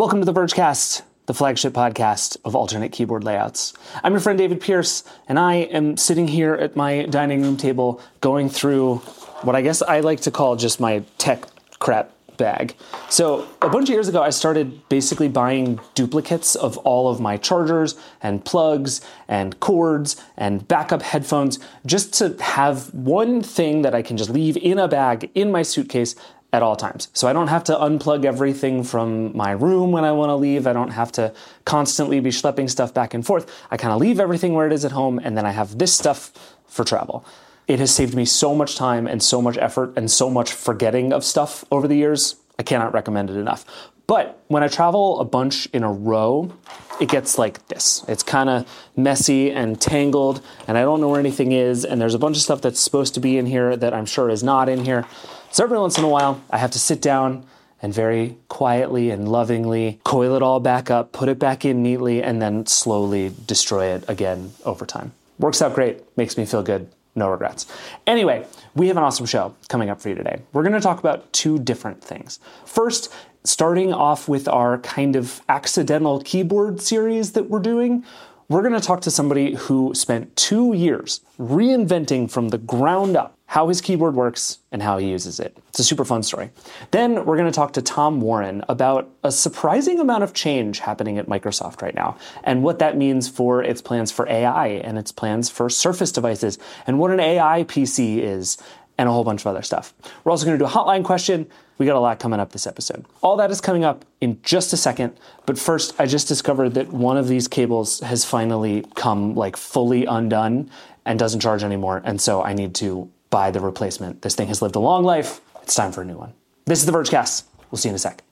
Welcome to the Vergecast, the flagship podcast of alternate keyboard layouts. I'm your friend David Pierce, and I am sitting here at my dining room table going through what I guess I like to call just my tech crap bag. So a bunch of years ago, I started basically buying duplicates of all of my chargers and plugs and cords and backup headphones just to have one thing that I can just leave in a bag in my suitcase at all times. So I don't have to unplug everything from my room when I want to leave. I don't have to constantly be schlepping stuff back and forth. I kind of leave everything where it is at home, and then I have this stuff for travel. It has saved me so much time and so much effort and so much forgetting of stuff over the years. I cannot recommend it enough. But when I travel a bunch in a row, it gets like this. It's kind of messy and tangled, and I don't know where anything is, and there's a bunch of stuff that's supposed to be in here that I'm sure is not in here. So every once in a while, I have to sit down and very quietly and lovingly coil it all back up, put it back in neatly, and then slowly destroy it again over time. Works out great, makes me feel good, no regrets. Anyway, we have an awesome show coming up for you today. We're going to talk about two different things. First, starting off with our kind of accidental keyboard series that we're doing, we're going to talk to somebody who spent 2 years reinventing from the ground up how his keyboard works and how he uses it. It's a super fun story. Then we're going to talk to Tom Warren about a surprising amount of change happening at Microsoft right now and what that means for its plans for AI and its plans for Surface devices and what an AI PC is and a whole bunch of other stuff. We're also going to do a hotline question. We got a lot coming up this episode. All that is coming up in just a second. But first, I just discovered that one of these cables has finally come like fully undone and doesn't charge anymore. And so I need to buy the replacement. This thing has lived a long life. It's time for a new one. This is the Vergecast. We'll see you in a sec.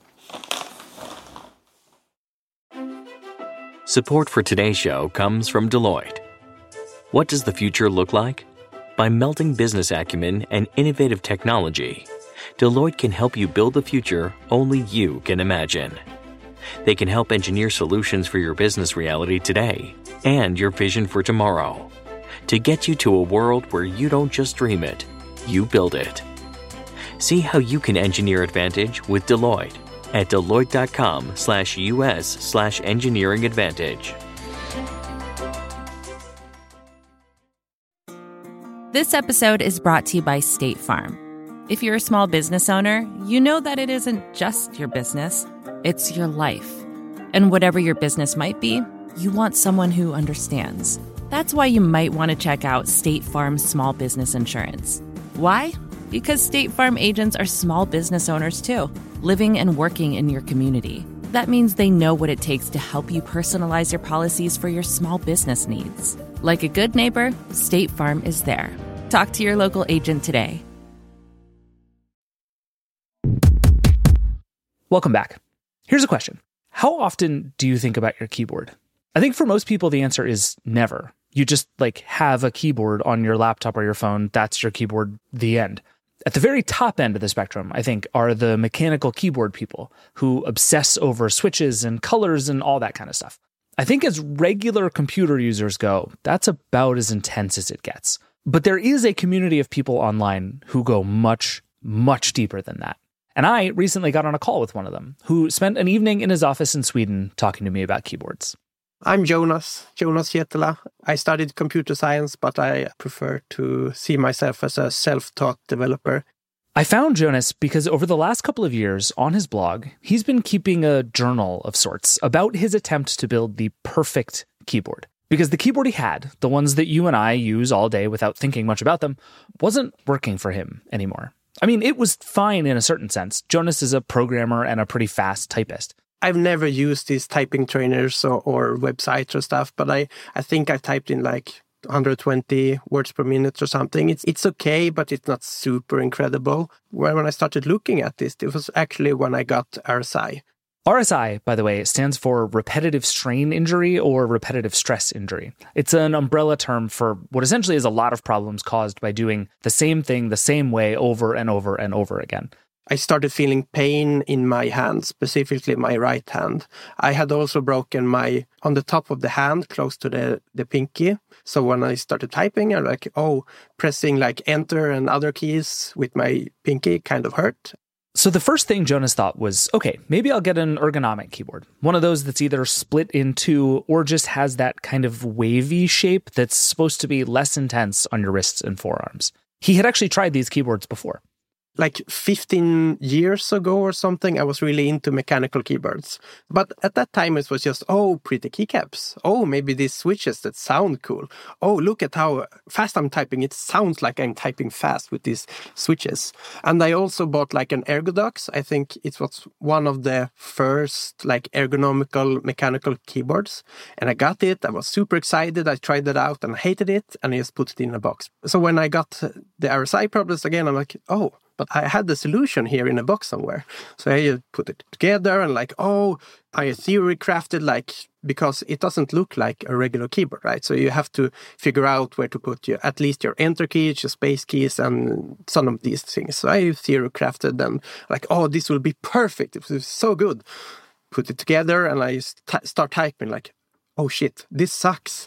Support for today's show comes from Deloitte. What does the future look like? By melding business acumen and innovative technology, Deloitte can help you build the future only you can imagine. They can help engineer solutions for your business reality today and your vision for tomorrow to get you to a world where you don't just dream it, you build it. See how you can engineer advantage with Deloitte at deloitte.com/US/engineering advantage. This episode is brought to you by State Farm. If you're a small business owner, you know that it isn't just your business, it's your life. And whatever your business might be, you want someone who understands. That's why you might want to check out State Farm's small business insurance. Why? Because State Farm agents are small business owners too, living and working in your community. That means they know what it takes to help you personalize your policies for your small business needs. Like a good neighbor, State Farm is there. Talk to your local agent today. Welcome back. Here's a question. How often do you think about your keyboard? I think for most people, the answer is never. You just have a keyboard on your laptop or your phone. That's your keyboard, the end. At the very top end of the spectrum, I think, are the mechanical keyboard people who obsess over switches and colors and all that kind of stuff. I think as regular computer users go, that's about as intense as it gets. But there is a community of people online who go much, much deeper than that. And I recently got on a call with one of them who spent an evening in his office in Sweden talking to me about keyboards. I'm Jonas Hietala. I studied computer science, but I prefer to see myself as a self-taught developer. I found Jonas because over the last couple of years on his blog, he's been keeping a journal of sorts about his attempt to build the perfect keyboard. Because the keyboard he had, the ones that you and I use all day without thinking much about them, wasn't working for him anymore. I mean, it was fine in a certain sense. Jonas is a programmer and a pretty fast typist. I've never used these typing trainers or websites or stuff, but I think I typed in 120 words per minute or something. It's okay, but it's not super incredible. When I started looking at this, it was actually when I got RSI. RSI, by the way, stands for repetitive strain injury or repetitive stress injury. It's an umbrella term for what essentially is a lot of problems caused by doing the same thing the same way over and over and over again. I started feeling pain in my hand, specifically my right hand. I had also broken on the top of the hand, close to the pinky. So when I started typing, I was pressing enter and other keys with my pinky kind of hurt. So the first thing Jonas thought was, okay, maybe I'll get an ergonomic keyboard. One of those that's either split in two or just has that kind of wavy shape that's supposed to be less intense on your wrists and forearms. He had actually tried these keyboards before. Like 15 years ago or something, I was really into mechanical keyboards. But at that time, it was just, oh, pretty keycaps. Oh, maybe these switches that sound cool. Oh, look at how fast I'm typing. It sounds like I'm typing fast with these switches. And I also bought like an Ergodox. I think it was one of the first like ergonomical mechanical keyboards. And I got it. I was super excited. I tried it out and hated it. And I just put it in a box. So when I got the RSI problems again, I'm like, oh, but I had the solution here in a box somewhere. So I put it together and like, oh, I theory crafted like, because it doesn't look like a regular keyboard, right? So you have to figure out where to put at least your enter keys, your space keys, and some of these things. So I theory crafted and like, oh, this will be perfect. It was so good. Put it together and I start typing like, oh shit, this sucks.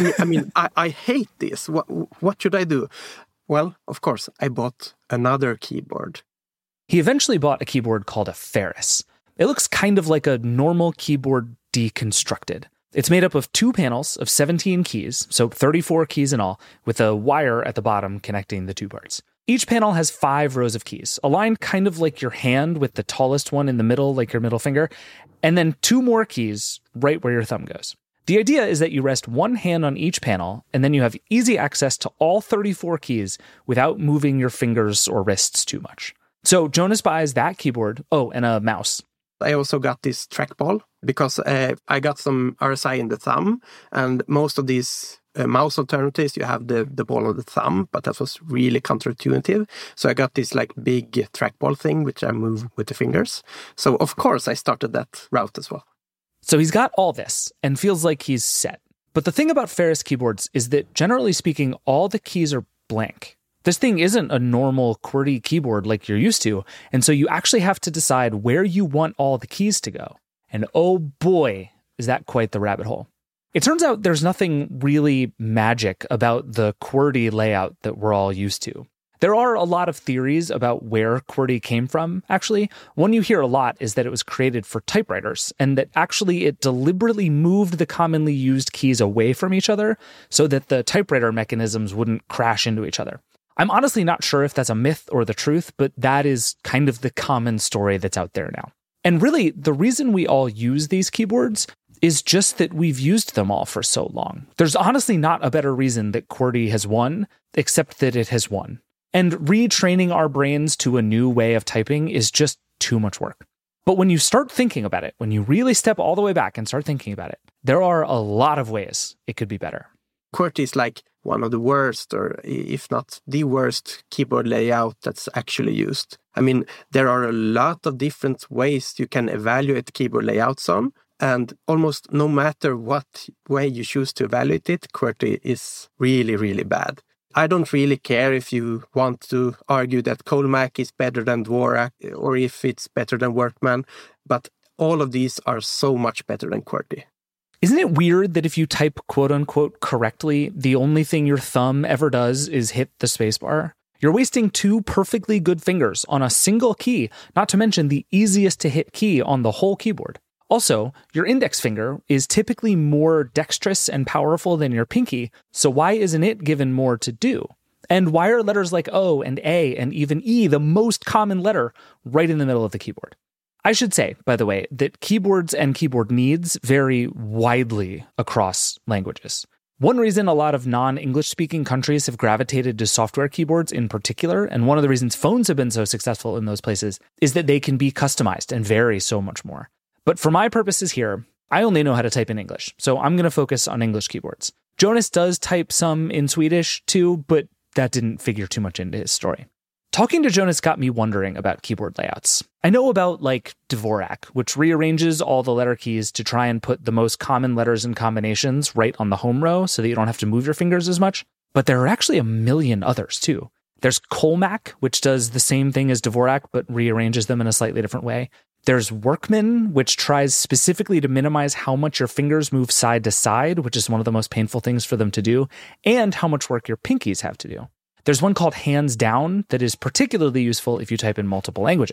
I hate this. What should I do? Well, of course, I bought another keyboard. He eventually bought a keyboard called a Ferris. It looks kind of like a normal keyboard deconstructed. It's made up of 2 panels of 17 keys, so 34 keys in all, with a wire at the bottom connecting the 2 parts. Each panel has 5 rows of keys, aligned kind of like your hand with the tallest one in the middle, like your middle finger, and then 2 more keys right where your thumb goes. The idea is that you rest one hand on each panel, and then you have easy access to all 34 keys without moving your fingers or wrists too much. So Jonas buys that keyboard, and a mouse. I also got this trackball because I got some RSI in the thumb, and most of these mouse alternatives, you have the ball on the thumb, but that was really counterintuitive. So I got this like big trackball thing, which I move with the fingers. So of course I started that route as well. So he's got all this and feels like he's set. But the thing about Ferris keyboards is that, generally speaking, all the keys are blank. This thing isn't a normal QWERTY keyboard like you're used to, and so you actually have to decide where you want all the keys to go. And oh boy, is that quite the rabbit hole. It turns out there's nothing really magic about the QWERTY layout that we're all used to. There are a lot of theories about where QWERTY came from, actually. One you hear a lot is that it was created for typewriters, and that actually it deliberately moved the commonly used keys away from each other so that the typewriter mechanisms wouldn't crash into each other. I'm honestly not sure if that's a myth or the truth, but that is kind of the common story that's out there now. And really, the reason we all use these keyboards is just that we've used them all for so long. There's honestly not a better reason that QWERTY has won, except that it has won. And retraining our brains to a new way of typing is just too much work. But when you start thinking about it, when you really step all the way back and start thinking about it, there are a lot of ways it could be better. QWERTY is like one of the worst, or if not the worst, keyboard layout that's actually used. I mean, there are a lot of different ways you can evaluate keyboard layouts on, and almost no matter what way you choose to evaluate it, QWERTY is really, really bad. I don't really care if you want to argue that Colmac is better than Dvorak or if it's better than Workman, but all of these are so much better than QWERTY. Isn't it weird that if you type quote-unquote correctly, the only thing your thumb ever does is hit the spacebar? You're wasting 2 perfectly good fingers on a single key, not to mention the easiest to hit key on the whole keyboard. Also, your index finger is typically more dexterous and powerful than your pinky, so why isn't it given more to do? And why are letters like O and A and even E the most common letter right in the middle of the keyboard? I should say, by the way, that keyboards and keyboard needs vary widely across languages. One reason a lot of non-English speaking countries have gravitated to software keyboards in particular, and one of the reasons phones have been so successful in those places, is that they can be customized and vary so much more. But for my purposes here, I only know how to type in English, so I'm going to focus on English keyboards. Jonas does type some in Swedish too, but that didn't figure too much into his story. Talking to Jonas got me wondering about keyboard layouts. I know about, like, Dvorak, which rearranges all the letter keys to try and put the most common letters and combinations right on the home row so that you don't have to move your fingers as much. But there are actually a million others, too. There's Colmac, which does the same thing as Dvorak, but rearranges them in a slightly different way. There's Workman, which tries specifically to minimize how much your fingers move side to side, which is one of the most painful things for them to do, and how much work your pinkies have to do. There's one called Hands Down that is particularly useful if you type in multiple languages.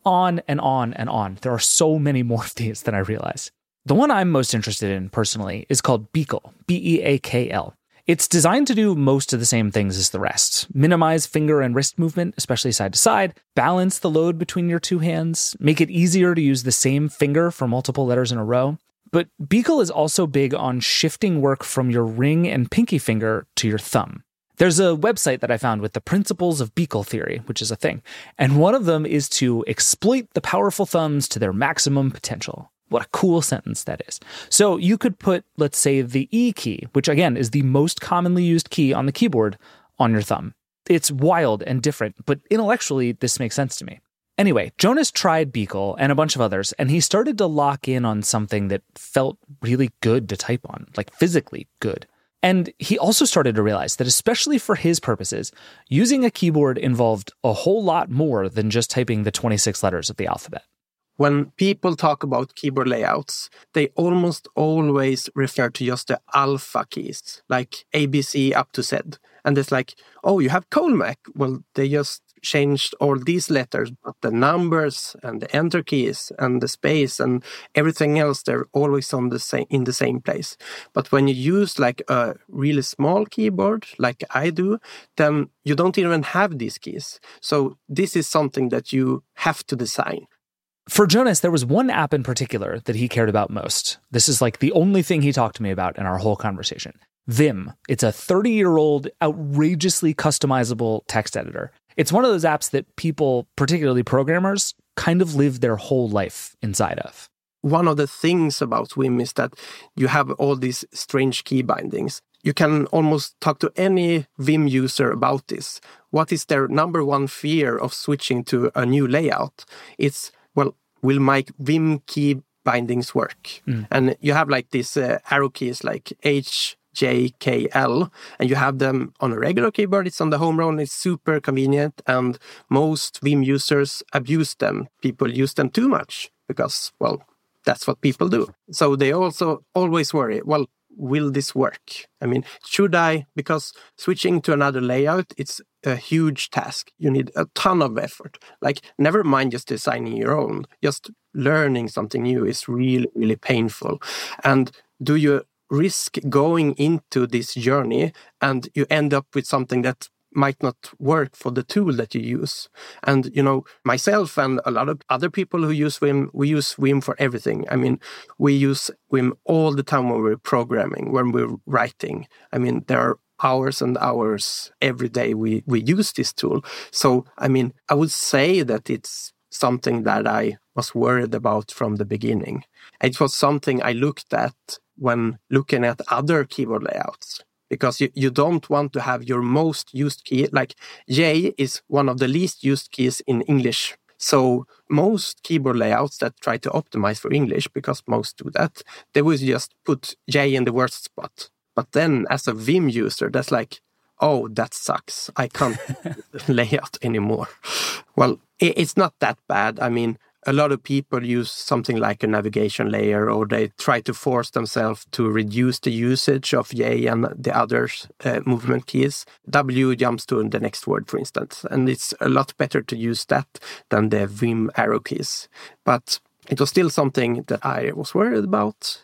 on and on and on. There are so many more of these than I realize. The one I'm most interested in personally is called Beakle, Beakl. It's designed to do most of the same things as the rest. Minimize finger and wrist movement, especially side to side, balance the load between your two hands, make it easier to use the same finger for multiple letters in a row. But Beakle is also big on shifting work from your ring and pinky finger to your thumb. There's a website that I found with the principles of Beakle theory, which is a thing, and one of them is to exploit the powerful thumbs to their maximum potential. What a cool sentence that is. So you could put, let's say, the E key, which again is the most commonly used key on the keyboard, on your thumb. It's wild and different, but intellectually, this makes sense to me. Anyway, Jonas tried Beakle and a bunch of others, and he started to lock in on something that felt really good to type on, like physically good. And he also started to realize that especially for his purposes, using a keyboard involved a whole lot more than just typing the 26 letters of the alphabet. When people talk about keyboard layouts, they almost always refer to just the alpha keys, like A, B, C up to Z. And it's like, oh, you have Colmac. Well, they just changed all these letters, but the numbers and the enter keys and the space and everything else, they're always on in the same place. But when you use like a really small keyboard, like I do, then you don't even have these keys. So this is something that you have to design. For Jonas, there was one app in particular that he cared about most. This is like the only thing he talked to me about in our whole conversation. Vim. It's a 30-year-old, outrageously customizable text editor. It's one of those apps that people, particularly programmers, kind of live their whole life inside of. One of the things about Vim is that you have all these strange key bindings. You can almost talk to any Vim user about this. What is their number one fear of switching to a new layout? It's, well, will my Vim key bindings work? And you have like these arrow keys like H, J, K, L, and you have them on a regular keyboard. It's on the home row, it's super convenient, and most Vim users abuse them. People use them too much because, well, that's what people do. So they also always worry, well, will this work? I mean, should I? Because switching to another layout, it's a huge task. You need a ton of effort. Like, never mind just designing your own. Just learning something new is really, really painful. And do you risk going into this journey and you end up with something that might not work for the tool that you use? And, you know, myself and a lot of other people who use Vim, we use Vim for everything. I mean, we use Vim all the time when we're programming, when we're writing. I mean, there are hours and hours every day we use this tool. So, I mean, I would say that it's something that I was worried about from the beginning. It was something I looked at when looking at other keyboard layouts, because you don't want to have your most used key. Like J is one of the least used keys in English. So most keyboard layouts that try to optimize for English, because most do that, they will just put J in the worst spot. But then as a Vim user, that's like, oh, that sucks. I can't layout anymore. Well, it's not that bad. I mean, a lot of people use something like a navigation layer, or they try to force themselves to reduce the usage of J and the other movement keys. W jumps to the next word, for instance. And it's a lot better to use that than the Vim arrow keys. But it was still something that I was worried about.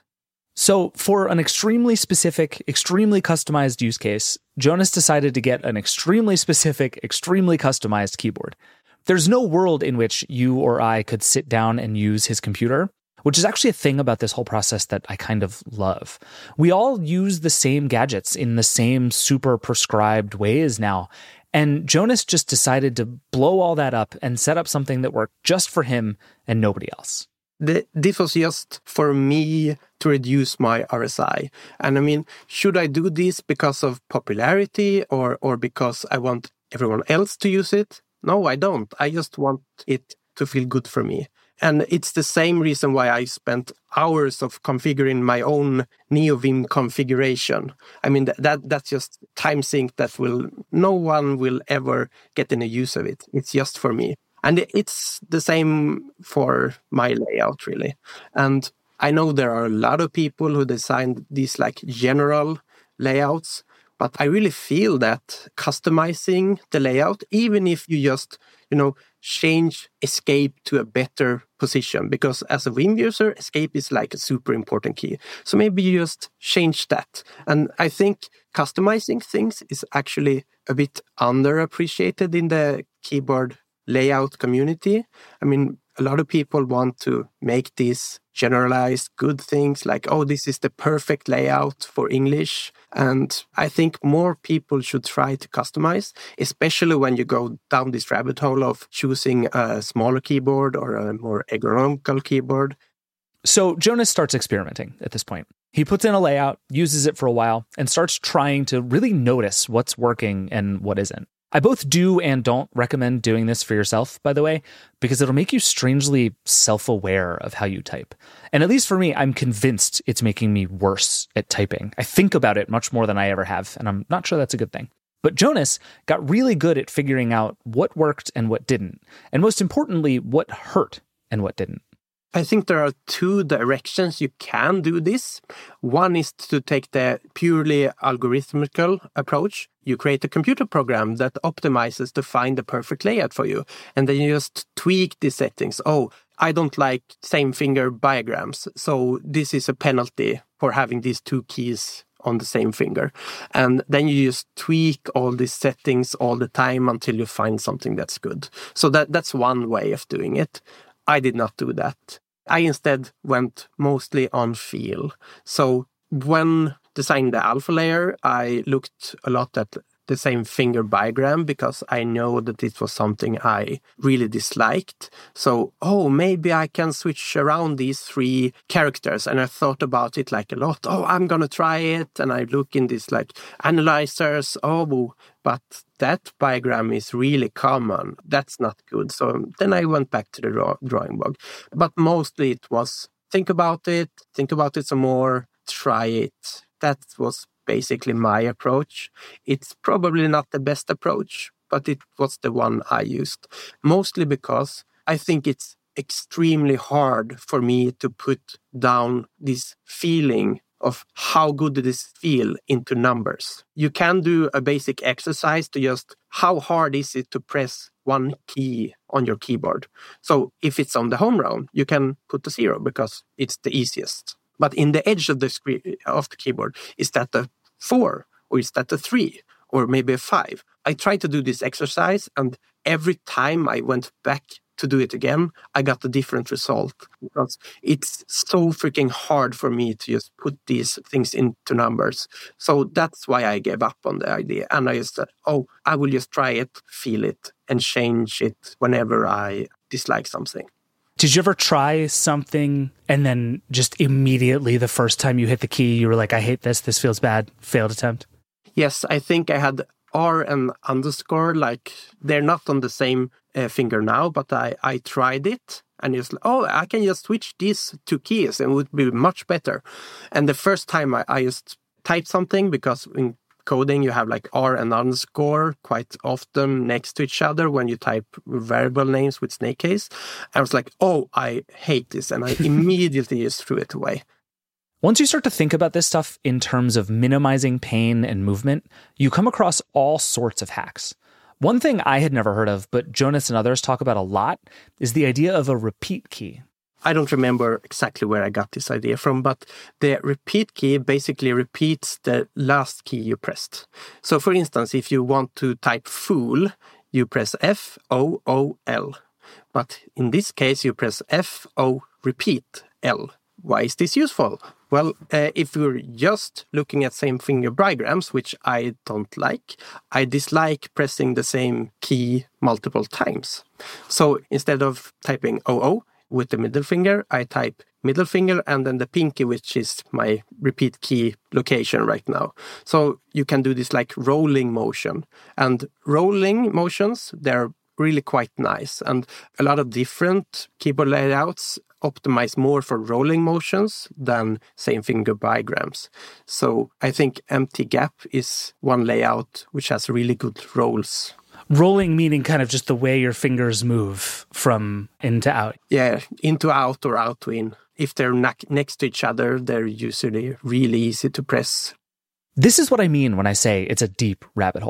So for an extremely specific, extremely customized use case, Jonas decided to get an extremely specific, extremely customized keyboard. There's no world in which you or I could sit down and use his computer, which is actually a thing about this whole process that I kind of love. We all use the same gadgets in the same super prescribed ways now, and Jonas just decided to blow all that up and set up something that worked just for him and nobody else. This was just for me to reduce my RSI. And I mean, should I do this because of popularity or because I want everyone else to use it? No, I don't. I just want it to feel good for me. And it's the same reason why I spent hours of configuring my own NeoVim configuration. I mean, that's just time sync that no one will ever get any use of it. It's just for me. And it's the same for my layout, really. And I know there are a lot of people who designed these like general layouts, but I really feel that customizing the layout, even if you just, change escape to a better position, because as a Vim user, escape is like a super important key. So maybe you just change that. And I think customizing things is actually a bit underappreciated in the keyboard layout community. I mean, a lot of people want to make these generalized good things like, oh, this is the perfect layout for English. And I think more people should try to customize, especially when you go down this rabbit hole of choosing a smaller keyboard or a more ergonomical keyboard. So Jonas starts experimenting at this point. He puts in a layout, uses it for a while, and starts trying to really notice what's working and what isn't. I both do and don't recommend doing this for yourself, by the way, because it'll make you strangely self-aware of how you type. And at least for me, I'm convinced it's making me worse at typing. I think about it much more than I ever have, and I'm not sure that's a good thing. But Jonas got really good at figuring out what worked and what didn't, and most importantly, what hurt and what didn't. I think there are two directions you can do this. One is to take the purely algorithmical approach. You create a computer program that optimizes to find the perfect layout for you. And then you just tweak the settings. Oh, I don't like same finger diagrams. So this is a penalty for having these two keys on the same finger. And then you just tweak all these settings all the time until you find something that's good. So that's one way of doing it. I did not do that. I instead went mostly on feel. So when designing the alpha layer, I looked a lot at the same finger diagram because I know that it was something I really disliked. So, maybe I can switch around these three characters. And I thought about it like a lot. I'm going to try it. And I look in this like analyzers. But that diagram is really common. That's not good. So then I went back to the drawing board. But mostly it was think about it some more, try it. That was basically my approach. It's probably not the best approach, but it was the one I used. Mostly because I think it's extremely hard for me to put down this feeling of how good did this feel into numbers. You can do a basic exercise to just how hard is it to press one key on your keyboard. So if it's on the home row, you can put a 0 because it's the easiest. But in the edge of the screen of the keyboard, is that a 4 or is that a 3 or maybe a 5? I tried to do this exercise, and every time I went back to do it again, I got a different result because it's so freaking hard for me to just put these things into numbers. So that's why I gave up on the idea. And I just said, I will just try it, feel it, and change it whenever I dislike something. Did you ever try something and then just immediately the first time you hit the key, you were like, I hate this feels bad, failed attempt? Yes, I think I had R and underscore, like they're not on the same finger now, but I tried it and it's like, I can just switch these two keys and it would be much better. And the first time I just typed something, because in coding you have like R and underscore quite often next to each other when you type variable names with snake case. I was like, I hate this, and I immediately just threw it away. Once you start to think about this stuff in terms of minimizing pain and movement, you come across all sorts of hacks. One thing I had never heard of, but Jonas and others talk about a lot, is the idea of a repeat key. I don't remember exactly where I got this idea from, but the repeat key basically repeats the last key you pressed. So for instance, if you want to type fool, you press F-O-O-L. But in this case, you press F-O repeat L. Why is this useful? Well, if you're just looking at same finger diagrams, which I don't like, I dislike pressing the same key multiple times. So instead of typing O-O with the middle finger, I type middle finger and then the pinky, which is my repeat key location right now. So you can do this like rolling motion. And rolling motions, they're really quite nice. And a lot of different keyboard layouts optimize more for rolling motions than same finger diagrams. So I think empty gap is one layout which has really good rolls. Rolling meaning kind of just the way your fingers move from in to out. Yeah, in to out or out to in. If they're next to each other, they're usually really easy to press. This is what I mean when I say it's a deep rabbit hole.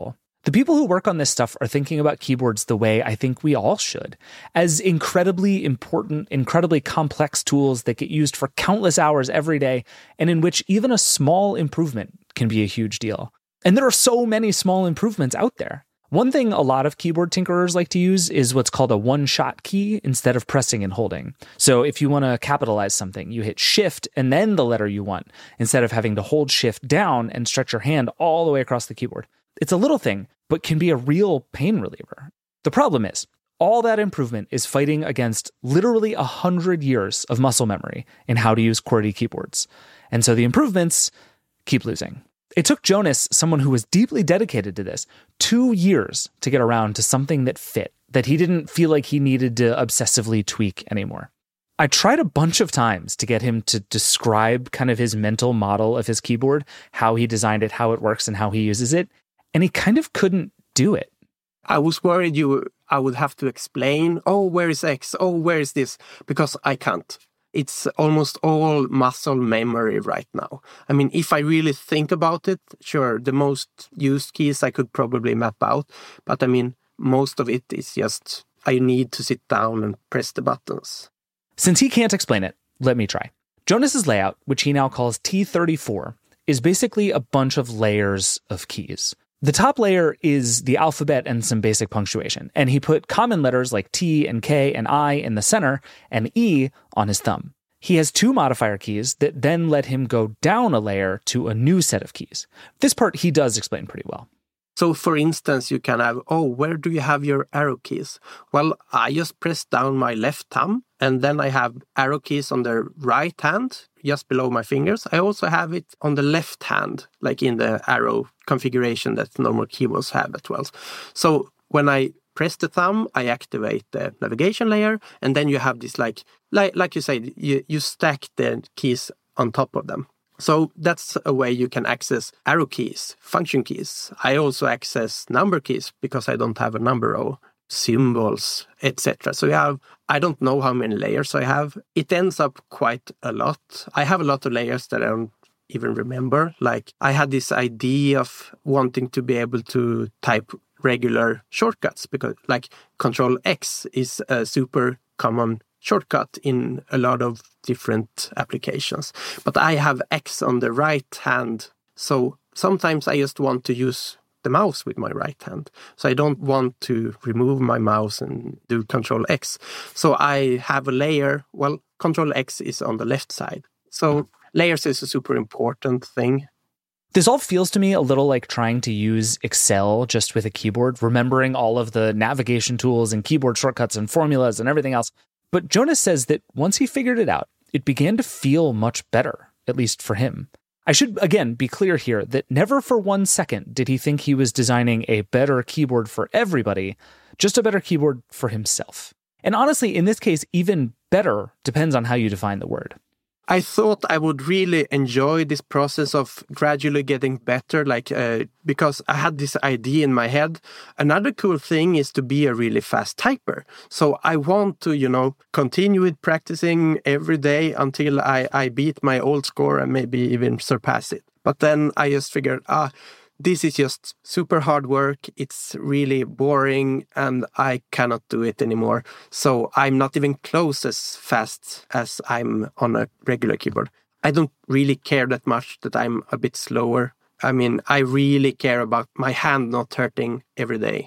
The people who work on this stuff are thinking about keyboards the way I think we all should, as incredibly important, incredibly complex tools that get used for countless hours every day, and in which even a small improvement can be a huge deal. And there are so many small improvements out there. One thing a lot of keyboard tinkerers like to use is what's called a one-shot key instead of pressing and holding. So if you want to capitalize something, you hit Shift and then the letter you want, instead of having to hold Shift down and stretch your hand all the way across the keyboard. It's a little thing, but can be a real pain reliever. The problem is, all that improvement is fighting against literally 100 years of muscle memory in how to use QWERTY keyboards. And so the improvements keep losing. It took Jonas, someone who was deeply dedicated to this, 2 years to get around to something that fit, that he didn't feel like he needed to obsessively tweak anymore. I tried a bunch of times to get him to describe kind of his mental model of his keyboard, how he designed it, how it works, and how he uses it, and he kind of couldn't do it. I was worried I would have to explain, where is X? Where is this? Because I can't. It's almost all muscle memory right now. I mean, if I really think about it, sure, the most used keys I could probably map out. But I mean, most of it is just, I need to sit down and press the buttons. Since he can't explain it, let me try. Jonas's layout, which he now calls T34, is basically a bunch of layers of keys. The top layer is the alphabet and some basic punctuation, and he put common letters like T and K and I in the center and E on his thumb. He has 2 modifier keys that then let him go down a layer to a new set of keys. This part he does explain pretty well. So, for instance, you can have, where do you have your arrow keys? Well, I just press down my left thumb, and then I have arrow keys on the right hand, just below my fingers. I also have it on the left hand, like in the arrow configuration that normal keyboards have as well. So, when I press the thumb, I activate the navigation layer, and then you have this, like you say, you stack the keys on top of them. So that's a way you can access arrow keys, function keys. I also access number keys because I don't have a number row, symbols, etc. So you have, I don't know how many layers I have. It ends up quite a lot. I have a lot of layers that I don't even remember. Like I had this idea of wanting to be able to type regular shortcuts because like Control X is a super common shortcut in a lot of different applications. But I have X on the right hand. So sometimes I just want to use the mouse with my right hand. So I don't want to remove my mouse and do Control X. So I have a layer. Well, Control X is on the left side. So layers is a super important thing. This all feels to me a little like trying to use Excel just with a keyboard, remembering all of the navigation tools and keyboard shortcuts and formulas and everything else. But Jonas says that once he figured it out, it began to feel much better, at least for him. I should, again, be clear here that never for 1 second did he think he was designing a better keyboard for everybody, just a better keyboard for himself. And honestly, in this case, even better depends on how you define the word. I thought I would really enjoy this process of gradually getting better, because I had this idea in my head. Another cool thing is to be a really fast typer. So I want to, continue with practicing every day until I beat my old score and maybe even surpass it. But then I just figured, this is just super hard work. It's really boring and I cannot do it anymore. So I'm not even close as fast as I'm on a regular keyboard. I don't really care that much that I'm a bit slower. I mean, I really care about my hand not hurting every day.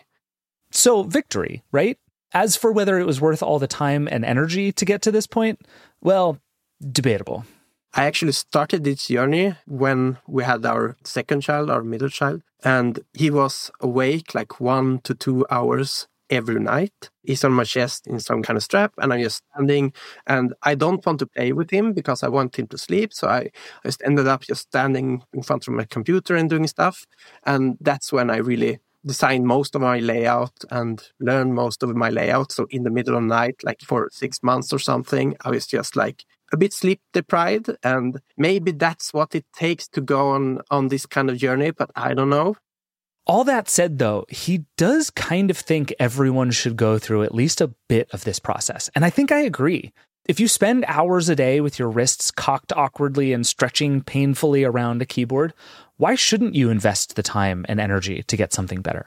So victory, right? As for whether it was worth all the time and energy to get to this point, well, debatable. I actually started this journey when we had our second child, our middle child, and he was awake like 1 to 2 hours every night. He's on my chest in some kind of strap, and I'm just standing, and I don't want to play with him because I want him to sleep. So I just ended up just standing in front of my computer and doing stuff. And that's when I really designed most of my layout and learned most of my layout. So in the middle of the night, like for 6 months or something, I was just like a bit sleep deprived, and maybe that's what it takes to go on this kind of journey, but I don't know. All that said, though, he does kind of think everyone should go through at least a bit of this process. And I think I agree. If you spend hours a day with your wrists cocked awkwardly and stretching painfully around a keyboard, why shouldn't you invest the time and energy to get something better?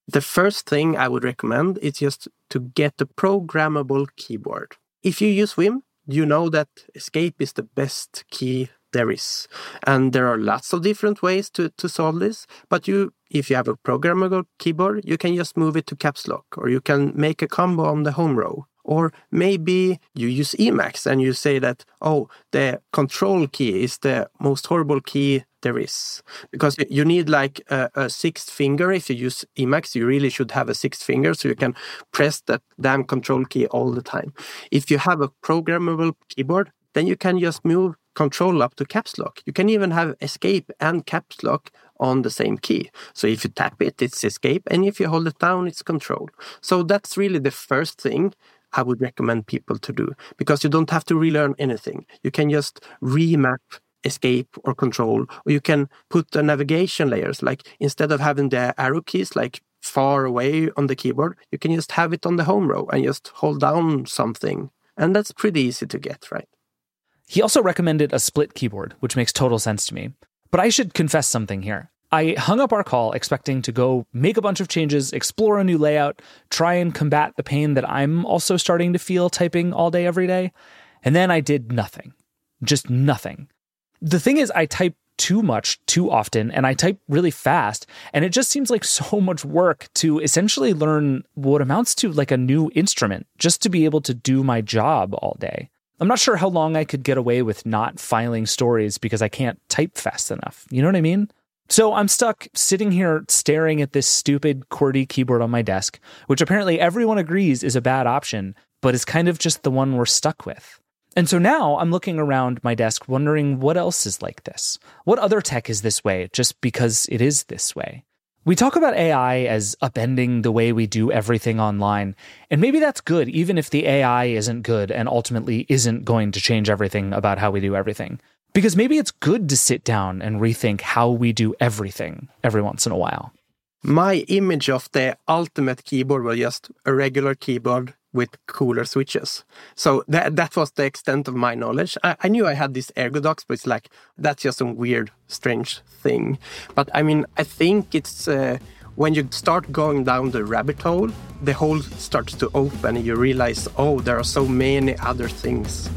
The first thing I would recommend is just to get a programmable keyboard. If you use Vim, you know that escape is the best key there is. And there are lots of different ways to solve this. But if you have a programmable keyboard, you can just move it to caps lock, or you can make a combo on the home row. Or maybe you use Emacs and you say that, the control key is the most horrible key there is. Because you need like a sixth finger. If you use Emacs, you really should have a sixth finger so you can press that damn control key all the time. If you have a programmable keyboard, then you can just move control up to caps lock. You can even have escape and caps lock on the same key. So if you tap it, it's escape. And if you hold it down, it's control. So that's really the first thing I would recommend people to do, because you don't have to relearn anything. You can just remap escape or control, or you can put the navigation layers, like instead of having the arrow keys like far away on the keyboard, you can just have it on the home row and just hold down something. And that's pretty easy to get, right? He also recommended a split keyboard, which makes total sense to me. But I should confess something here. I hung up our call expecting to go make a bunch of changes, explore a new layout, try and combat the pain that I'm also starting to feel typing all day, every day. And then I did nothing. Just nothing. The thing is, I type too much, too often, and I type really fast. And it just seems like so much work to essentially learn what amounts to like a new instrument just to be able to do my job all day. I'm not sure how long I could get away with not filing stories because I can't type fast enough. You know what I mean? So I'm stuck sitting here staring at this stupid QWERTY keyboard on my desk, which apparently everyone agrees is a bad option, but is kind of just the one we're stuck with. And so now I'm looking around my desk wondering what else is like this. What other tech is this way just because it is this way? We talk about AI as upending the way we do everything online, and maybe that's good even if the AI isn't good and ultimately isn't going to change everything about how we do everything. Because maybe it's good to sit down and rethink how we do everything every once in a while. My image of the ultimate keyboard was just a regular keyboard with cooler switches. So that was the extent of my knowledge. I knew I had these ErgoDox, but it's like, that's just some weird, strange thing. But I mean, I think it's when you start going down the rabbit hole, the hole starts to open and you realize, there are so many other things.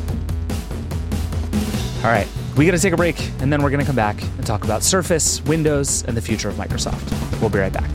All right, we got to take a break, and then we're going to come back and talk about Surface, Windows, and the future of Microsoft. We'll be right back.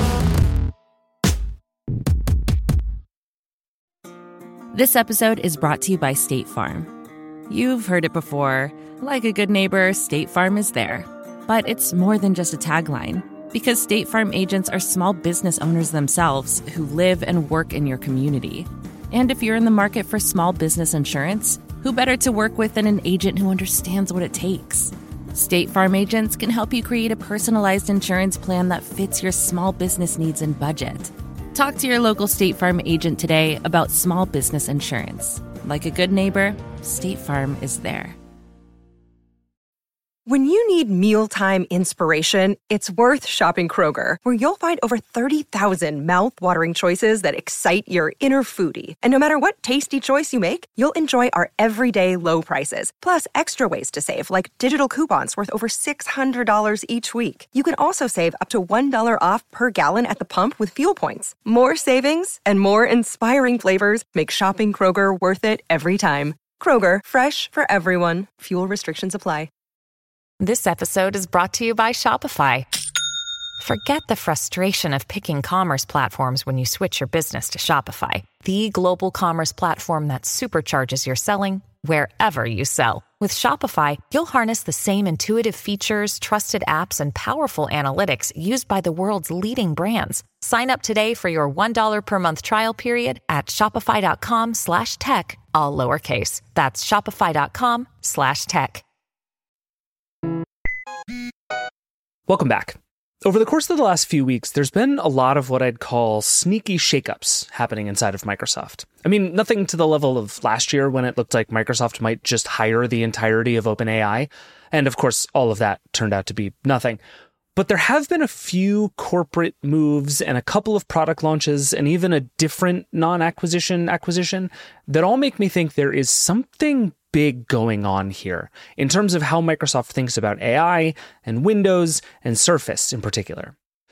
This episode is brought to you by State Farm. You've heard it before. Like a good neighbor, State Farm is there. But it's more than just a tagline, because State Farm agents are small business owners themselves who live and work in your community. And if you're in the market for small business insurance, who better to work with than an agent who understands what it takes? State Farm agents can help you create a personalized insurance plan that fits your small business needs and budget. Talk to your local State Farm agent today about small business insurance. Like a good neighbor, State Farm is there. When you need mealtime inspiration, it's worth shopping Kroger, where you'll find over 30,000 mouth-watering choices that excite your inner foodie. And no matter what tasty choice you make, you'll enjoy our everyday low prices, plus extra ways to save, like digital coupons worth over $600 each week. You can also save up to $1 off per gallon at the pump with fuel points. More savings and more inspiring flavors make shopping Kroger worth it every time. Kroger, fresh for everyone. Fuel restrictions apply. This episode is brought to you by Shopify. Forget the frustration of picking commerce platforms when you switch your business to Shopify, the global commerce platform that supercharges your selling wherever you sell. With Shopify, you'll harness the same intuitive features, trusted apps, and powerful analytics used by the world's leading brands. Sign up today for your $1 per month trial period at shopify.com/tech, all lowercase. That's shopify.com/tech. Welcome back. Over the course of the last few weeks, there's been a lot of what I'd call sneaky shakeups happening inside of Microsoft. I mean, nothing to the level of last year when it looked like Microsoft might just hire the entirety of OpenAI. And of course, all of that turned out to be nothing. But there have been a few corporate moves and a couple of product launches and even a different non-acquisition acquisition that all make me think there is something big going on here in terms of how Microsoft thinks about AI and Windows and Surface in particular.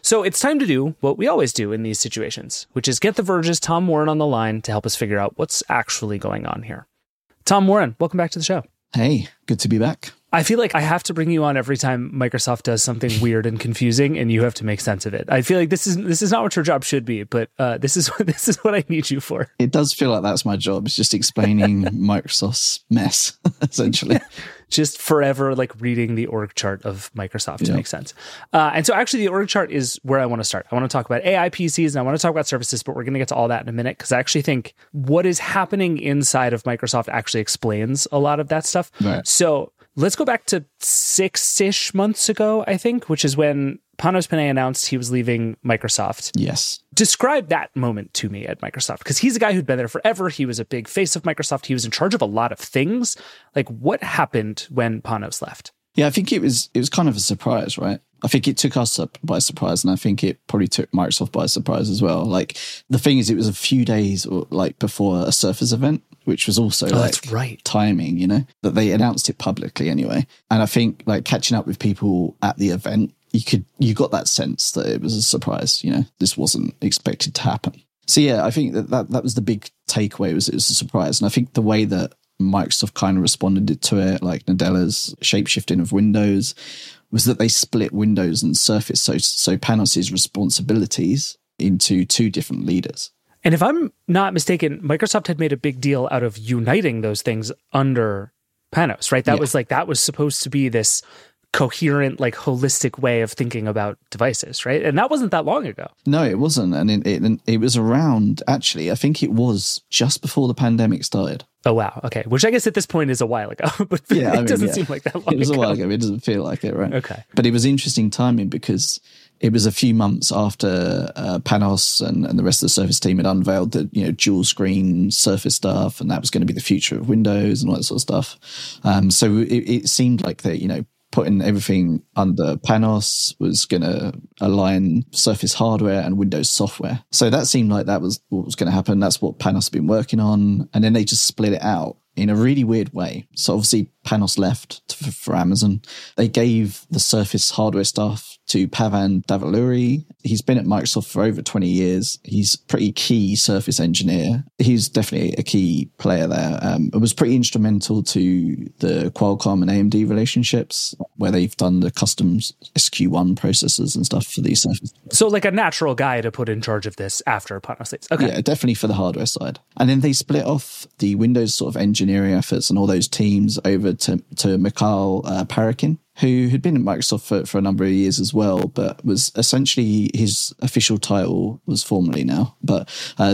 So it's time to do what we always do in these situations, which is get The Verge's Tom Warren on the line to help us figure out what's actually going on here. Tom Warren, welcome back to the show. Hey, good to be back. I feel like I have to bring you on every time Microsoft does something weird and confusing, and you have to make sense of it. I feel like this is not what your job should be, but this is what I need you for. It does feel like that's my job. It's just explaining Microsoft's mess, essentially. Just forever like reading the org chart of Microsoft to make sense. And so actually the org chart is where I want to start. I want to talk about AI PCs and I want to talk about services, but we're going to get to all that in a minute because I actually think what is happening inside of Microsoft actually explains a lot of that stuff. Right. So let's go back to 6-ish months ago, I think, which is when Panos Panay announced he was leaving Microsoft. Yes. Describe that moment to me at Microsoft, because he's a guy who'd been there forever. He was a big face of Microsoft. He was in charge of a lot of things. Like, what happened when Panos left? Yeah, I think it was kind of a surprise, right? I think it took us up by surprise, and I think it probably took Microsoft by surprise as well. Like, the thing is, it was a few days before a Surface event, which was also that's right. Timing, you know, that they announced it publicly anyway. And I think like catching up with people at the event, you got that sense that it was a surprise, you know, this wasn't expected to happen. So yeah, I think that was the big takeaway, was it was a surprise. And I think the way that Microsoft kind of responded to it, like Nadella's shapeshifting of Windows, was that they split Windows and Surface. So Panos' responsibilities into two different leaders. And if I'm not mistaken, Microsoft had made a big deal out of uniting those things under Panos, right? That was supposed to be this coherent, like holistic way of thinking about devices, right? And that wasn't that long ago. No, it wasn't. And it was around, actually, I think it was just before the pandemic started. Oh, wow. Okay. Which I guess at this point is a while ago, but yeah, it doesn't seem like that long ago. It was a while ago. It doesn't feel like it, right? Okay. But it was interesting timing because it was a few months after Panos and the rest of the Surface team had unveiled the dual screen Surface stuff, and that was going to be the future of Windows and all that sort of stuff. So it seemed like that, putting everything under Panos was going to align Surface hardware and Windows software. So that seemed like that was what was going to happen. That's what Panos had been working on. And then they just split it out in a really weird way. So obviously Panos left for Amazon. They gave the Surface hardware stuff to Pavan Davuluri. He's been at Microsoft for over 20 years. He's a pretty key Surface engineer. He's definitely a key player there. It was pretty instrumental to the Qualcomm and AMD relationships, where they've done the custom SQ1 processors and stuff for these Surface. So like a natural guy to put in charge of this after Panos leaves. Okay. Yeah, definitely for the hardware side. And then they split off the Windows sort of engineering efforts and all those teams over to Mikhail Parakin, who had been at Microsoft for a number of years as well, but was essentially, his official title was formerly now, but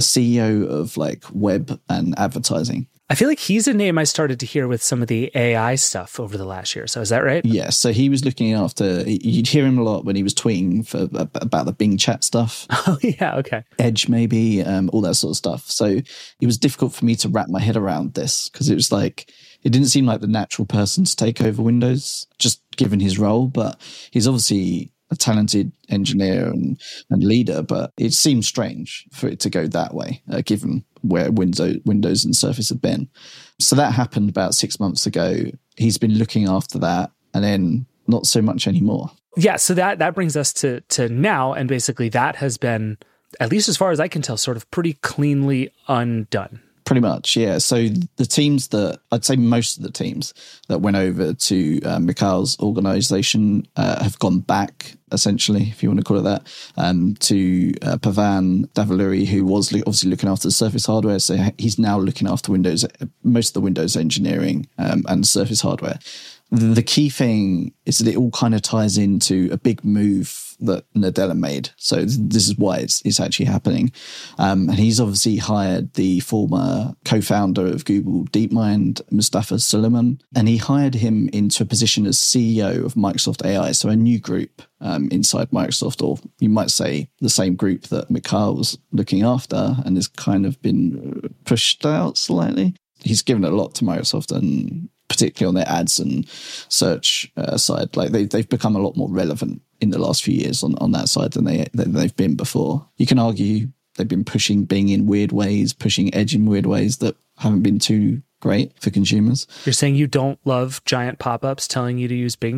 CEO of like web and advertising. I feel like he's a name I started to hear with some of the AI stuff over the last year. So is that right? Yeah. So he was looking after, you'd hear him a lot when he was tweeting about the Bing chat stuff. Oh, yeah. Okay. Edge, maybe, all that sort of stuff. So it was difficult for me to wrap my head around this because it was like, it didn't seem like the natural person to take over Windows, just given his role. But he's obviously a talented engineer and leader, but it seemed strange for it to go that way, given where Windows and Surface have been. So that happened about 6 months ago. He's been looking after that, and then not so much anymore. Yeah, so that brings us to now, and basically that has been, at least as far as I can tell, sort of pretty cleanly undone. Pretty much, yeah. So the teams that, I'd say most of the teams that went over to Mikhail's organization have gone back, essentially, if you want to call it that, to Pavan Davuluri, who was obviously looking after the Surface hardware. So he's now looking after Windows, most of the Windows engineering and Surface hardware. The key thing is that it all kind of ties into a big move that Nadella made. So this is why it's actually happening. And he's obviously hired the former co-founder of Google DeepMind, Mustafa Suleyman, and he hired him into a position as CEO of Microsoft AI, so a new group inside Microsoft, or you might say the same group that Mikhail was looking after and has kind of been pushed out slightly. He's given a lot to Microsoft, and particularly on their ads and search side, like they've become a lot more relevant in the last few years on that side than they've been before. You can argue they've been pushing Bing in weird ways, pushing Edge in weird ways that haven't been too great for consumers. You're saying you don't love giant pop-ups telling you to use Bing Chat?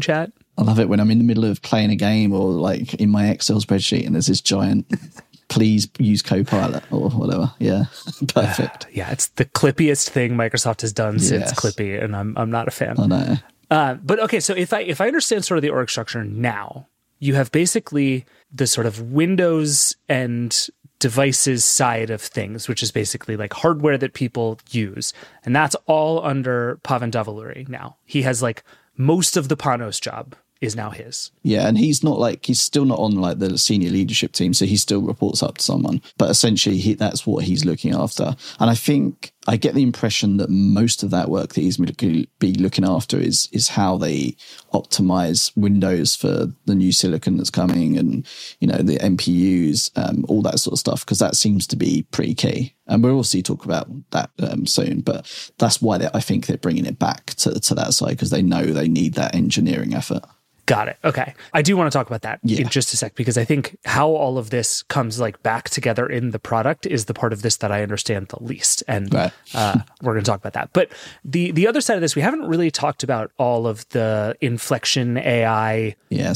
I love it when I'm in the middle of playing a game or like in my Excel spreadsheet and there's this giant, please use Copilot or whatever. Yeah, perfect. Yeah, it's the clippiest thing Microsoft has done since Clippy, and I'm not a fan. I know. But okay, so if I understand sort of the org structure now, you have basically the sort of Windows and devices side of things, which is basically like hardware that people use. And that's all under Pavan Davuluri now. He has like most of the Panos job is now his. Yeah, and he's still not on like the senior leadership team, so he still reports up to someone. But essentially, that's what he's looking after. And I think I get the impression that most of that work that he's going to be looking after is how they optimize Windows for the new silicon that's coming, and the NPUs, all that sort of stuff, because that seems to be pretty key. And we'll also talk about that soon. But that's why I think they're bringing it back to that side, because they know they need that engineering effort. Got it. Okay. I do want to talk about that in just a sec, because I think how all of this comes like back together in the product is the part of this that I understand the least. And we're going to talk about that. But the other side of this, we haven't really talked about all of the Inflection AI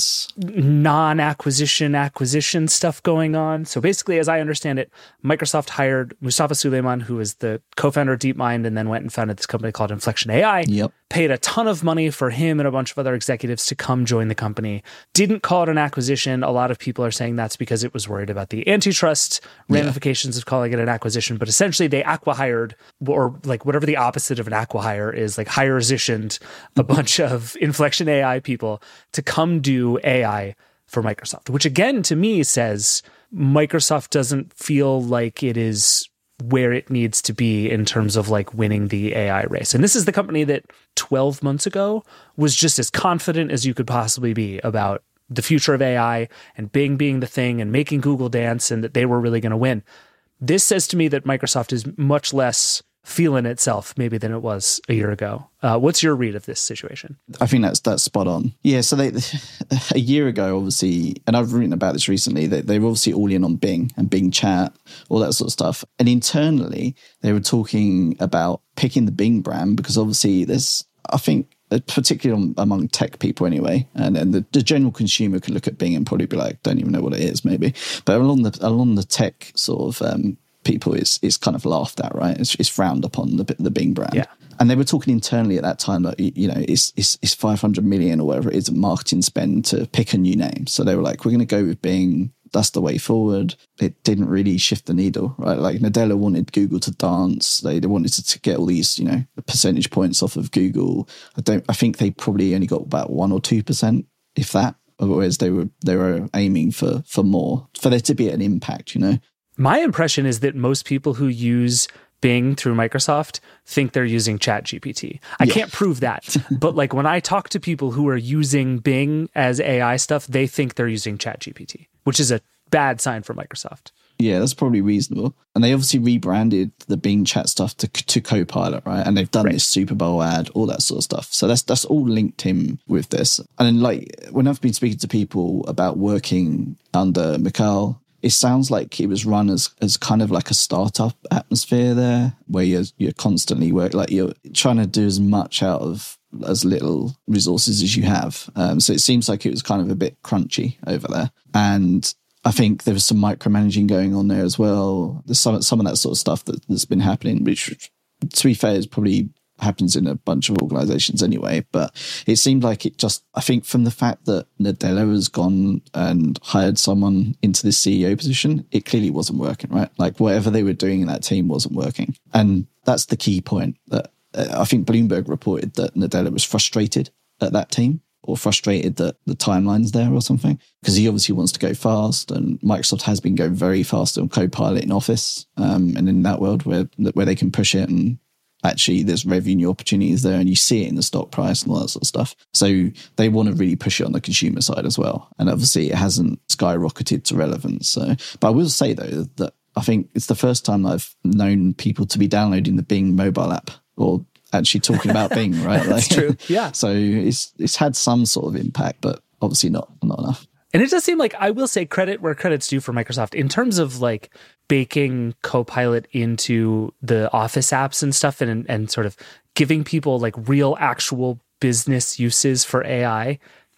non-acquisition stuff going on. So basically, as I understand it, Microsoft hired Mustafa Suleyman, who is the co-founder of DeepMind, and then went and founded this company called Inflection AI. Yep. Paid a ton of money for him and a bunch of other executives to come join the company. Didn't call it an acquisition. A lot of people are saying that's because it was worried about the antitrust ramifications of calling it an acquisition. But essentially, they acqui-hired, or like whatever the opposite of an acqui-hire is, like hire-sitioned a bunch of Inflection AI people to come do AI for Microsoft, which again, to me, says Microsoft doesn't feel like it is where it needs to be in terms of like winning the AI race. And this is the company that 12 months ago was just as confident as you could possibly be about the future of AI and Bing being the thing and making Google dance, and that they were really going to win. This says to me that Microsoft is much less feeling itself maybe than it was a year ago. What's your read of this situation? I think that's spot on. Yeah, so a year ago, obviously, and I've written about this recently, they were obviously all in on Bing and Bing Chat, all that sort of stuff. And internally, they were talking about picking the Bing brand because obviously there's, I think, particularly among tech people anyway, and the general consumer could look at Bing and probably be like, don't even know what it is maybe. But along the tech sort of people, it's kind of laughed at, right? It's frowned upon, the Bing brand. Yeah. And they were talking internally at that time that, it's 500 million or whatever it is of marketing spend to pick a new name. So they were like, we're going to go with Bing. That's the way forward. It didn't really shift the needle, right? Like Nadella wanted Google to dance. They wanted to get all these, percentage points off of Google. I think they probably only got about 1 or 2%, if that. Whereas they were aiming for more, for there to be an impact, My impression is that most people who use Bing through Microsoft think they're using ChatGPT. I can't prove that, but like when I talk to people who are using Bing as AI stuff, they think they're using ChatGPT, which is a bad sign for Microsoft. Yeah, that's probably reasonable. And they obviously rebranded the Bing Chat stuff to Copilot, right? And they've done this Super Bowl ad, all that sort of stuff. So that's all linked in with this. And then, like, when I've been speaking to people about working under Mikhail, it sounds like it was run as kind of like a startup atmosphere there, where you're constantly you're trying to do as much out of as little resources as you have. So it seems like it was kind of a bit crunchy over there. And I think there was some micromanaging going on there as well. There's some of that sort of stuff that's been happening, which, to be fair, is probably happens in a bunch of organizations anyway. But it seemed like I think from the fact that Nadella has gone and hired someone into this CEO position, it clearly wasn't working, right? Like whatever they were doing in that team wasn't working. And that's the key point that I think Bloomberg reported that Nadella was frustrated at that team, or frustrated that the timeline's there or something, because he obviously wants to go fast, and Microsoft has been going very fast on Copilot in Office, and in that world where they can push it, and actually there's revenue opportunities there, and you see it in the stock price and all that sort of stuff. So they want to really push it on the consumer side as well. And obviously it hasn't skyrocketed to relevance. So, but I will say though that I think it's the first time I've known people to be downloading the Bing mobile app, or actually talking about Bing, right? That's true. Yeah. So it's had some sort of impact, but obviously not enough. And it does seem like, I will say credit where credit's due for Microsoft in terms of like baking Copilot into the Office apps and stuff, and sort of giving people like real actual business uses for AI.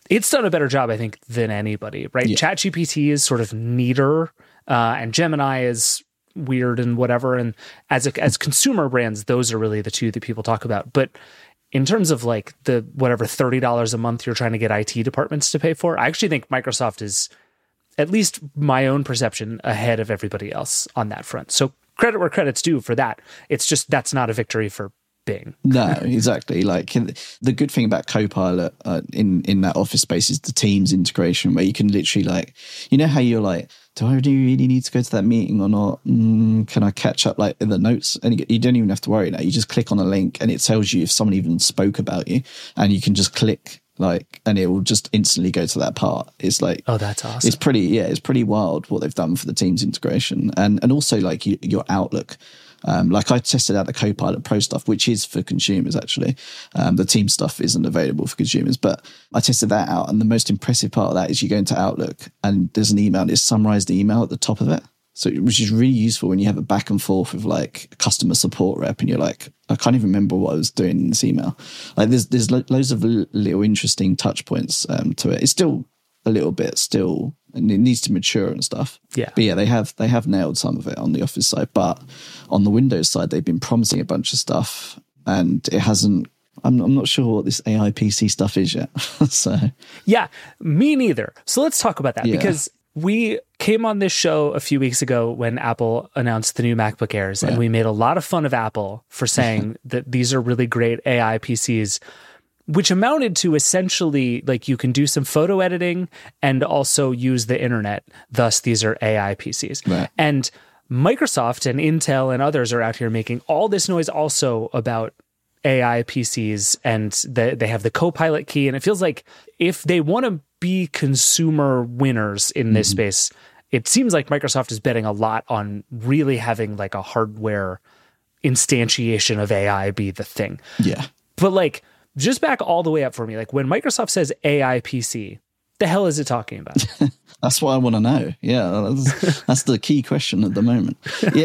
it's done a better job, I think, than anybody, right? Yeah. ChatGPT is sort of neater, and Gemini is weird and whatever. And as consumer brands, those are really the two that people talk about. But in terms of like the whatever $30 a month you're trying to get IT departments to pay for, I actually think Microsoft is, at least my own perception, ahead of everybody else on that front. So credit where credit's due for that. It's just that's not a victory for Bing. No, exactly. Like the good thing about Copilot in that Office space is the Teams integration, where you can literally like, you know how you're like, do I really need to go to that meeting or not? Can I catch up like in the notes? And you don't even have to worry now. You just click on a link and it tells you if someone even spoke about you, and you can just click like, and it will just instantly go to that part. It's like, oh, that's awesome. It's pretty wild what they've done for the Teams integration, and also like your Outlook. Like I tested out the Copilot Pro stuff, which is for consumers actually. The Team stuff isn't available for consumers, but I tested that out. And the most impressive part of that is you go into Outlook and there's an email, and it's summarized the email at the top of it. So, which is really useful when you have a back and forth with like a customer support rep and you're like, I can't even remember what I was doing in this email. Like there's loads of little interesting touch points to it. It's still a little bit and it needs to mature and stuff. Yeah. But yeah, they have nailed some of it on the Office side, but on the Windows side, they've been promising a bunch of stuff and it hasn't. I'm not sure what this AI PC stuff is yet. So yeah, me neither. So let's talk about that because we came on this show a few weeks ago when Apple announced the new MacBook Airs, and we made a lot of fun of Apple for saying that these are really great AI PCs, which amounted to essentially like you can do some photo editing and also use the internet. Thus, these are AI PCs. Right. And Microsoft and Intel and others are out here making all this noise also about AI PCs, and they have the Copilot key. And it feels like if they want to be consumer winners in this space, it seems like Microsoft is betting a lot on really having like a hardware instantiation of AI be the thing. Yeah. But like, just back all the way up for me. Like when Microsoft says AI PC, the hell is it talking about? That's what I want to know. Yeah, that's the key question at the moment.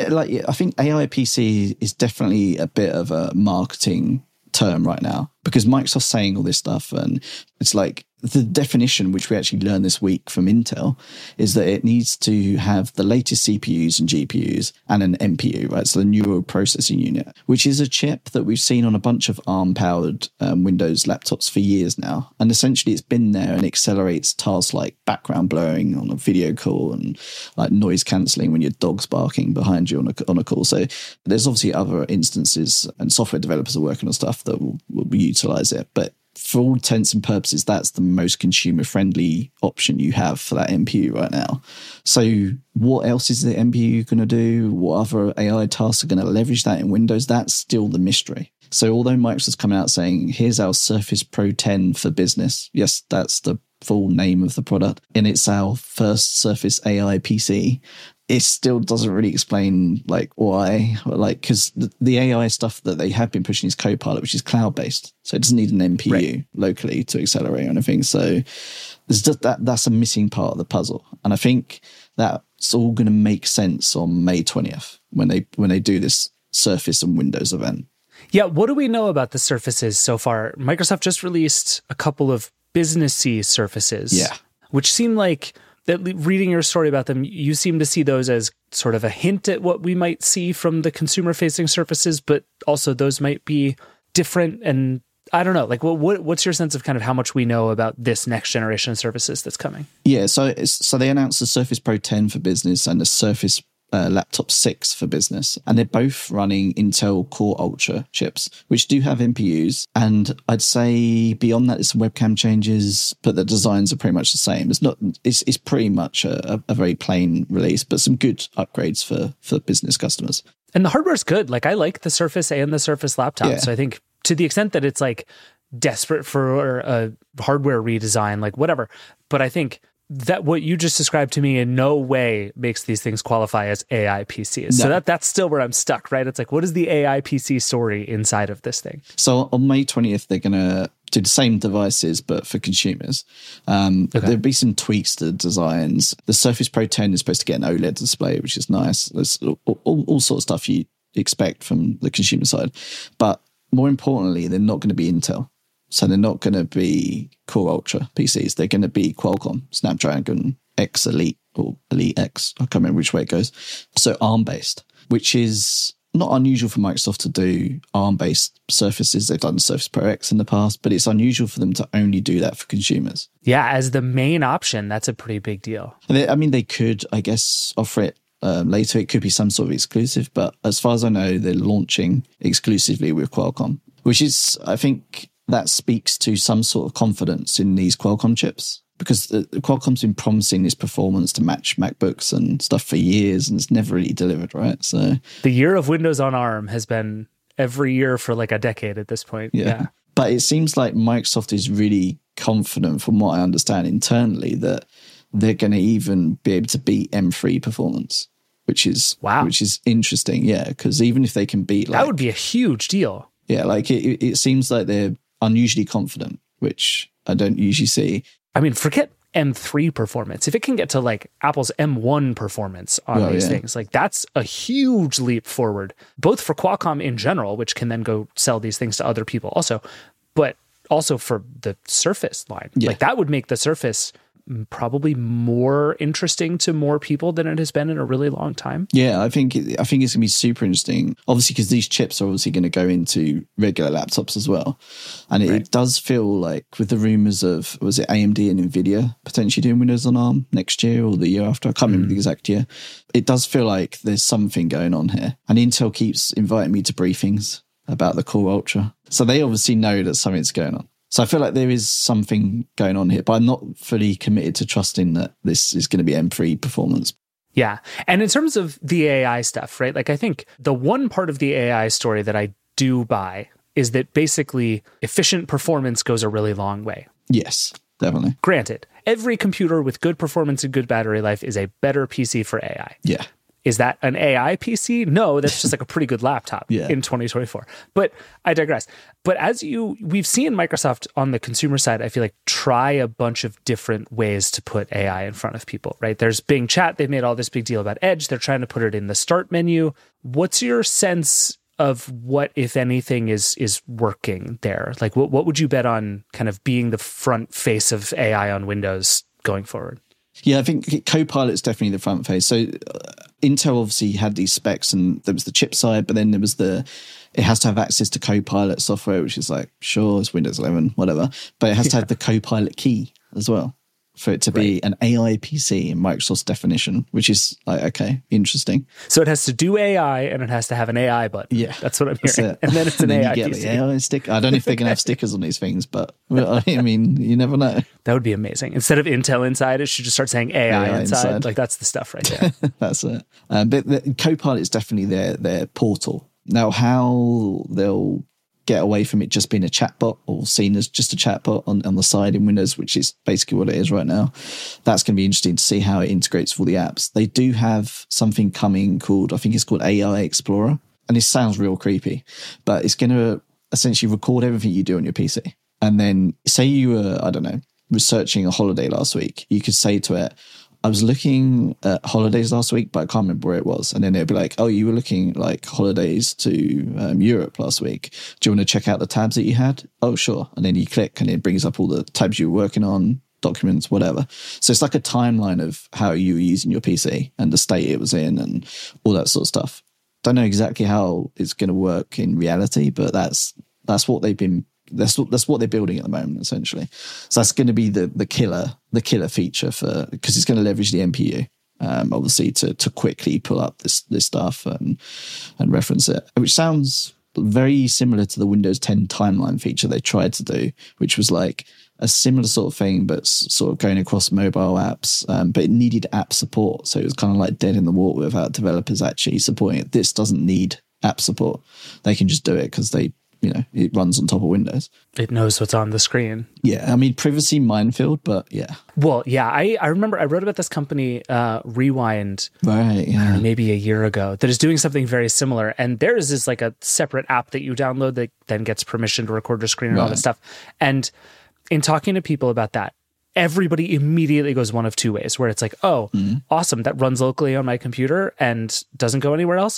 I think AI PC is definitely a bit of a marketing term right now because Microsoft's saying all this stuff, and it's like the definition, which we actually learned this week from Intel, is that it needs to have the latest CPUs and GPUs and an NPU, right? So the neural processing unit, which is a chip that we've seen on a bunch of ARM-powered Windows laptops for years now. And essentially it's been there and accelerates tasks like background blurring on a video call and like noise cancelling when your dog's barking behind you on a call. So there's obviously other instances, and software developers are working on stuff that will utilize it. But for all intents and purposes, that's the most consumer-friendly option you have for that NPU right now. So what else is the NPU going to do? What other AI tasks are going to leverage that in Windows? That's still the mystery. So although Microsoft's coming out saying, here's our Surface Pro 10 for business. Yes, that's the full name of the product. And it's our first Surface AI PC. It still doesn't really explain like why, like, because the AI stuff that they have been pushing is Copilot, which is cloud-based. So it doesn't need an NPU locally to accelerate or anything. So there's just that's a missing part of the puzzle. And I think that's all going to make sense on May 20th when they do this Surface and Windows event. Yeah, what do we know about the Surfaces so far? Microsoft just released a couple of businessy Surfaces, which seem like, that reading your story about them, you seem to see those as sort of a hint at what we might see from the consumer-facing Surfaces, but also those might be different. And I don't know, like what's your sense of kind of how much we know about this next generation of Surfaces that's coming? Yeah, so they announced the Surface Pro 10 for business and the Surface Laptop 6 for business, and they're both running Intel Core Ultra chips, which do have NPUs. And I'd say beyond that, it's some webcam changes, but the designs are pretty much the same. It's pretty much a very plain release, but some good upgrades for business customers. And the hardware's good. Like I like the Surface and the Surface laptop. Yeah. So I think to the extent that it's like desperate for a hardware redesign, like whatever. But I think that what you just described to me in no way makes these things qualify as AI PCs. No. So that's still where I'm stuck, right? It's like, what is the AI PC story inside of this thing? So on May 20th, they're going to do the same devices, but for consumers. There'll be some tweaks to the designs. The Surface Pro 10 is supposed to get an OLED display, which is nice. There's all sorts of stuff you expect from the consumer side. But more importantly, they're not going to be Intel. So they're not going to be Core Ultra PCs. They're going to be Qualcomm Snapdragon X Elite or Elite X. I can't remember which way it goes. So ARM-based, which is not unusual for Microsoft to do ARM-based Surfaces. They've done Surface Pro X in the past, but it's unusual for them to only do that for consumers. Yeah, as the main option, that's a pretty big deal. And they could, I guess, offer it later. It could be some sort of exclusive, but as far as I know, they're launching exclusively with Qualcomm, which is, I think, that speaks to some sort of confidence in these Qualcomm chips, because Qualcomm's been promising this performance to match MacBooks and stuff for years, and it's never really delivered, right? So the year of Windows on ARM has been every year for like a decade at this point. Yeah. But it seems like Microsoft is really confident, from what I understand internally, that they're going to even be able to beat M3 performance, which is interesting. Yeah, because even if they can beat, that would be a huge deal. Yeah, like it seems like they're unusually confident, which I don't usually see. I mean, forget M3 performance. If it can get to like Apple's M1 performance on these things, like that's a huge leap forward, both for Qualcomm in general, which can then go sell these things to other people also, but also for the Surface line. Like that would make the Surface probably more interesting to more people than it has been in a really long time. Yeah, I think it's going to be super interesting, obviously, because these chips are obviously going to go into regular laptops as well. And it does feel like, with the rumors of, was it AMD and NVIDIA potentially doing Windows on ARM next year or the year after? I can't remember the exact year. It does feel like there's something going on here. And Intel keeps inviting me to briefings about the Core Ultra. So they obviously know that something's going on. So I feel like there is something going on here, but I'm not fully committed to trusting that this is going to be M3 performance. Yeah. And in terms of the AI stuff, right? Like I think the one part of the AI story that I do buy is that basically efficient performance goes a really long way. Yes, definitely. Granted, every computer with good performance and good battery life is a better PC for AI. Yeah. Is that an AI PC? No, that's just like a pretty good laptop in 2024. But I digress. But we've seen Microsoft on the consumer side, I feel like, try a bunch of different ways to put AI in front of people, right? There's Bing Chat. They've made all this big deal about Edge. They're trying to put it in the start menu. What's your sense of what, if anything, is working there? Like, what would you bet on kind of being the front face of AI on Windows going forward? Yeah, I think Copilot's definitely the front face. So Intel obviously had these specs, and there was the chip side, but then there was it has to have access to Copilot software, which is like, sure, it's Windows 11, whatever. But it has to have the Copilot key as well for it to be an AI PC in Microsoft's definition, which is like, okay, interesting. So it has to do AI and it has to have an AI button. Yeah. That's what I'm hearing. And then it's an AI you get PC. The AI sticker. I don't know if they can have stickers on these things, but I mean, you never know. That would be amazing. Instead of Intel inside, it should just start saying AI inside. Like that's the stuff right there. That's it. But the Copilot is definitely their portal. Now, how they'll get away from it just being a chatbot or seen as just a chatbot on the side in Windows, which is basically what it is right now. That's going to be interesting to see how it integrates with all the apps. They do have something coming called, I think it's called AI Explorer. And this sounds real creepy, but it's going to essentially record everything you do on your PC. And then say you were, I don't know, researching a holiday last week, you could say to it, I was looking at holidays last week, but I can't remember where it was. And then it'd be like, oh, you were looking like holidays to Europe last week. Do you want to check out the tabs that you had? Oh, sure. And then you click and it brings up all the tabs you were working on, documents, whatever. So it's like a timeline of how you were using your PC and the state it was in and all that sort of stuff. Don't know exactly how it's going to work in reality, but that's what they've been. That's what they're building at the moment, essentially. So that's going to be the killer feature because it's going to leverage the NPU, obviously, to quickly pull up this stuff and reference it, which sounds very similar to the Windows 10 timeline feature they tried to do, which was like a similar sort of thing, but sort of going across mobile apps. But it needed app support, so it was kind of like dead in the water without developers actually supporting it. This doesn't need app support; they can just do it because it runs on top of Windows. It knows what's on the screen. Yeah, I mean, privacy minefield, but yeah. Well, yeah, I remember I wrote about this company, Rewind, right? Yeah, maybe a year ago, that is doing something very similar. And theirs is like a separate app that you download that then gets permission to record your screen and all that stuff. And in talking to people about that, everybody immediately goes one of two ways, where it's like, oh, awesome, that runs locally on my computer and doesn't go anywhere else.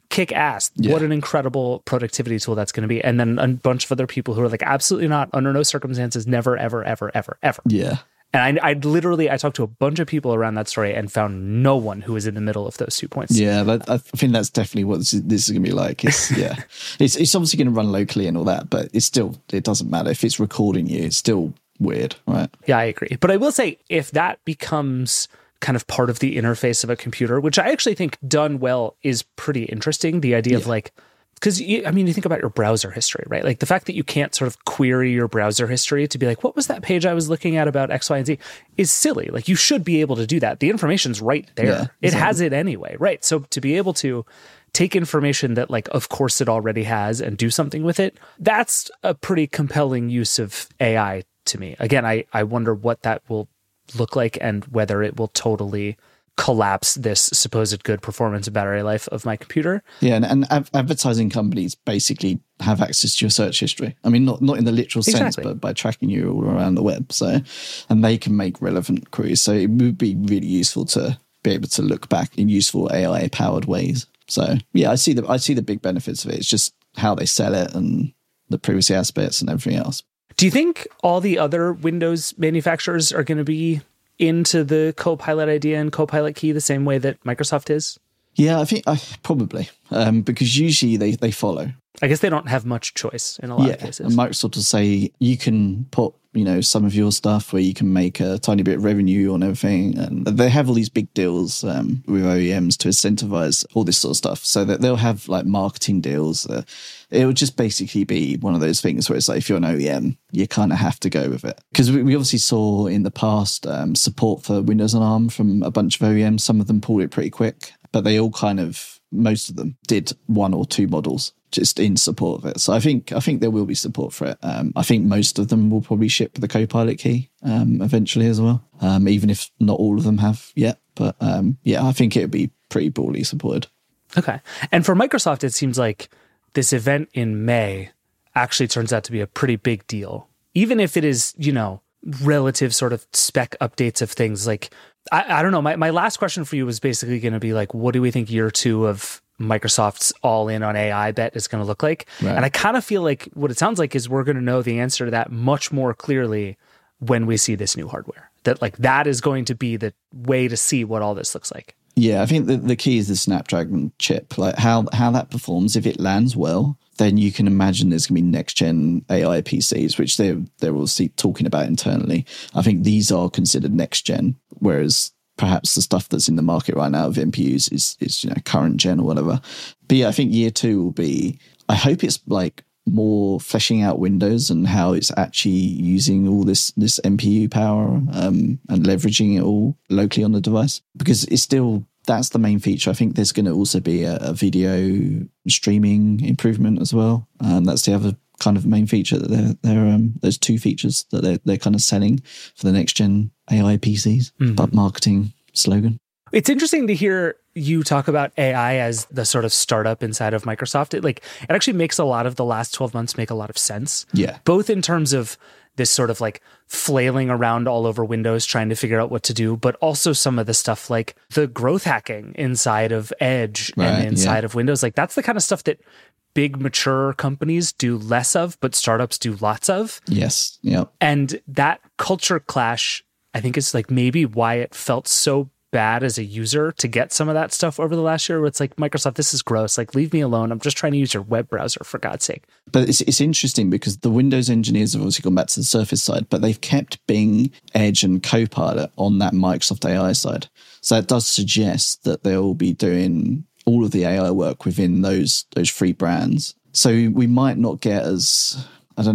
kick ass. Yeah. What an incredible productivity tool that's going to be. And then a bunch of other people who are like, absolutely not, under no circumstances, never, ever, ever, ever, ever. Yeah. And I talked to a bunch of people around that story and found no one who was in the middle of those 2 points. Yeah, I think that's definitely what this is going to be like. It's obviously going to run locally and all that, but it doesn't matter. If it's recording you, it's still weird, right? Yeah, I agree. But I will say, if that becomes kind of part of the interface of a computer, which I actually think done well is pretty interesting. The idea of like, because you think about your browser history, right? Like the fact that you can't sort of query your browser history to be like, what was that page I was looking at about X, Y, and Z is silly. Like you should be able to do that. The information's right there. Yeah, exactly. It has it anyway, right? So to be able to take information that like, of course it already has and do something with it, that's a pretty compelling use of AI to me. Again, I wonder what that will look like and whether it will totally collapse this supposed good performance and battery life of my computer. Yeah, and advertising companies basically have access to your search history. I mean, not in the literal sense, but by tracking you all around the web. So, and they can make relevant queries. So it would be really useful to be able to look back in useful AI-powered ways. So yeah, I see the big benefits of it. It's just how they sell it and the privacy aspects and everything else. Do you think all the other Windows manufacturers are going to be into the Copilot idea and Copilot key the same way that Microsoft is? Yeah, I think probably because usually they follow. I guess they don't have much choice in a lot of cases. And Microsoft will say you can put some of your stuff where you can make a tiny bit of revenue on everything, and they have all these big deals with OEMs to incentivize all this sort of stuff. So that they'll have like marketing deals. It would just basically be one of those things where it's like if you're an OEM, you kind of have to go with it. Because we obviously saw in the past support for Windows on ARM from a bunch of OEMs. Some of them pulled it pretty quick, but they all most of them did 1 or 2 models just in support of it. So I think there will be support for it. I think most of them will probably ship the Copilot key eventually as well, even if not all of them have yet. But I think it would be pretty broadly supported. Okay. And for Microsoft, it seems like this event in May actually turns out to be a pretty big deal. Even if it is, relative sort of spec updates of things. Like, I don't know. My last question for you was basically going to be like, what do we think year 2 of Microsoft's all-in on AI bet is going to look like? Right. And I kind of feel like what it sounds like is we're going to know the answer to that much more clearly when we see this new hardware. That is going to be the way to see what all this looks like. Yeah, I think the key is the Snapdragon chip. Like how that performs. If it lands well, then you can imagine there's going to be next-gen AI PCs, which they're obviously talking about internally. I think these are considered next-gen, whereas perhaps the stuff that's in the market right now of NPUs is current gen or whatever. But yeah, I think year 2 will be, I hope it's like more fleshing out Windows and how it's actually using all this NPU power and leveraging it all locally on the device, because it's still, that's the main feature. I think there's going to also be a video streaming improvement as well. That's the other kind of main feature that they're those 2 features that they're kind of selling for the next gen AI PCs, but marketing slogan. It's interesting to hear you talk about AI as the sort of startup inside of Microsoft. It actually makes a lot of the last 12 months make a lot of sense. Yeah. Both in terms of this sort of like flailing around all over Windows trying to figure out what to do, but also some of the stuff like the growth hacking inside of Edge and inside of Windows. Like that's the kind of stuff that big mature companies do less of, but startups do lots of. Yes. Yeah. And that culture clash, I think, is like maybe why it felt so bad as a user to get some of that stuff over the last year, where it's like, Microsoft, this is gross. Like, leave me alone. I'm just trying to use your web browser, for God's sake. But it's interesting because the Windows engineers have obviously gone back to the Surface side, but they've kept Bing, Edge, and Copilot on that Microsoft AI side. So it does suggest that they'll be doing all of the AI work within those 3 brands. So we might not get as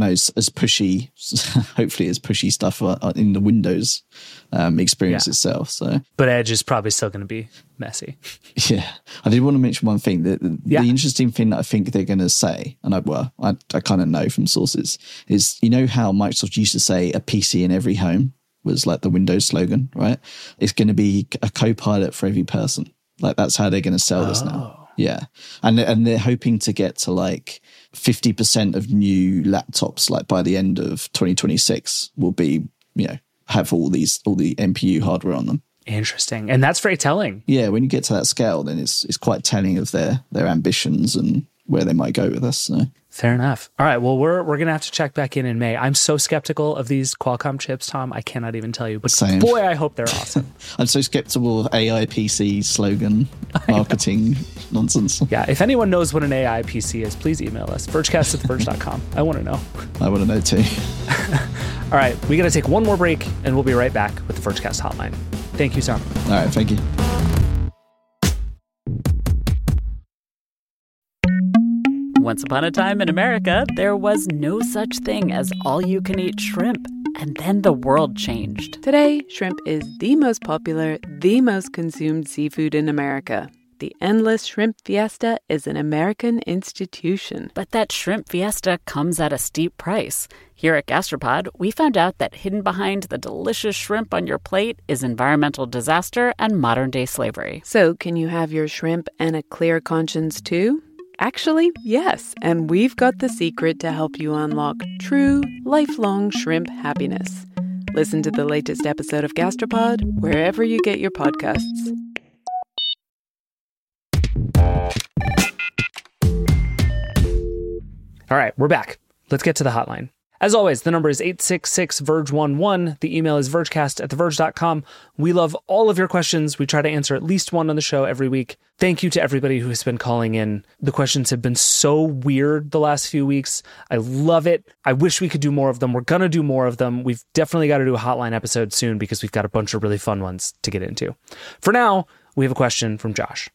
pushy, hopefully as pushy stuff in the Windows experience itself. So, but Edge is probably still going to be messy. Yeah, I did want to mention one thing. The interesting thing that I think they're going to say, and I kind of know from sources, is how Microsoft used to say a PC in every home was like the Windows slogan, right? It's going to be a Copilot for every person. Like that's how they're going to sell this now. Yeah. And they're hoping to get to like 50% of new laptops, like by the end of 2026 will be, have all the NPU hardware on them. Interesting. And that's very telling. Yeah, when you get to that scale, then it's quite telling of their ambitions and where they might go with us. So. Fair enough. All right. Well, we're going to have to check back in May. I'm so skeptical of these Qualcomm chips, Tom. I cannot even tell you. But Same. Boy, I hope they're awesome. I'm so skeptical of AI PC slogan marketing nonsense. Yeah. If anyone knows what an AI PC is, please email us. Vergecast@theverge.com. I want to know. I want to know too. All right. We got to take one more break and we'll be right back with the Vergecast hotline. Thank you, Tom. All right. Thank you. Once upon a time in America, there was no such thing as all-you-can-eat shrimp. And then the world changed. Today, shrimp is the most popular, the most consumed seafood in America. The Endless Shrimp Fiesta is an American institution. But that shrimp fiesta comes at a steep price. Here at Gastropod, we found out that hidden behind the delicious shrimp on your plate is environmental disaster and modern-day slavery. So, can you have your shrimp and a clear conscience too? Actually, yes, and we've got the secret to help you unlock true, lifelong shrimp happiness. Listen to the latest episode of Gastropod wherever you get your podcasts. All right, we're back. Let's get to the hotline. As always, the number is 866-VERGE11. The email is vergecast@theverge.com. We love all of your questions. We try to answer at least one on the show every week. Thank you to everybody who has been calling in. The questions have been so weird the last few weeks. I love it. I wish we could do more of them. We're going to do more of them. We've definitely got to do a hotline episode soon because we've got a bunch of really fun ones to get into. For now, we have a question from Josh.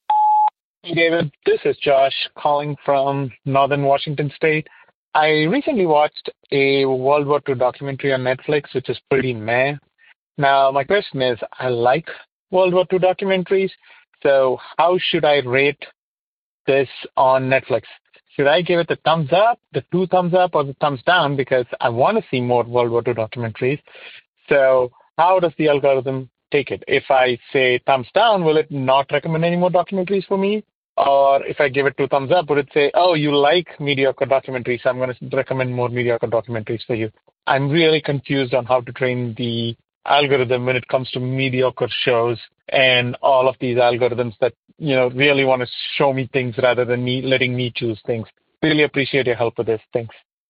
Hey, David. This is Josh calling from Northern Washington State. I recently watched a World War II documentary on Netflix, which is pretty meh. Now, my question is, I like World War II documentaries, so how should I rate this on Netflix? Should I give it the thumbs up, the 2 thumbs up, or the thumbs down? Because I want to see more World War II documentaries. So how does the algorithm take it? If I say thumbs down, will it not recommend any more documentaries for me? Or if I give it 2 thumbs up, would it say, oh, you like mediocre documentaries, so I'm going to recommend more mediocre documentaries for you? I'm really confused on how to train the algorithm when it comes to mediocre shows and all of these algorithms that, really want to show me things rather than me letting me choose things. Really appreciate your help with this. Thanks.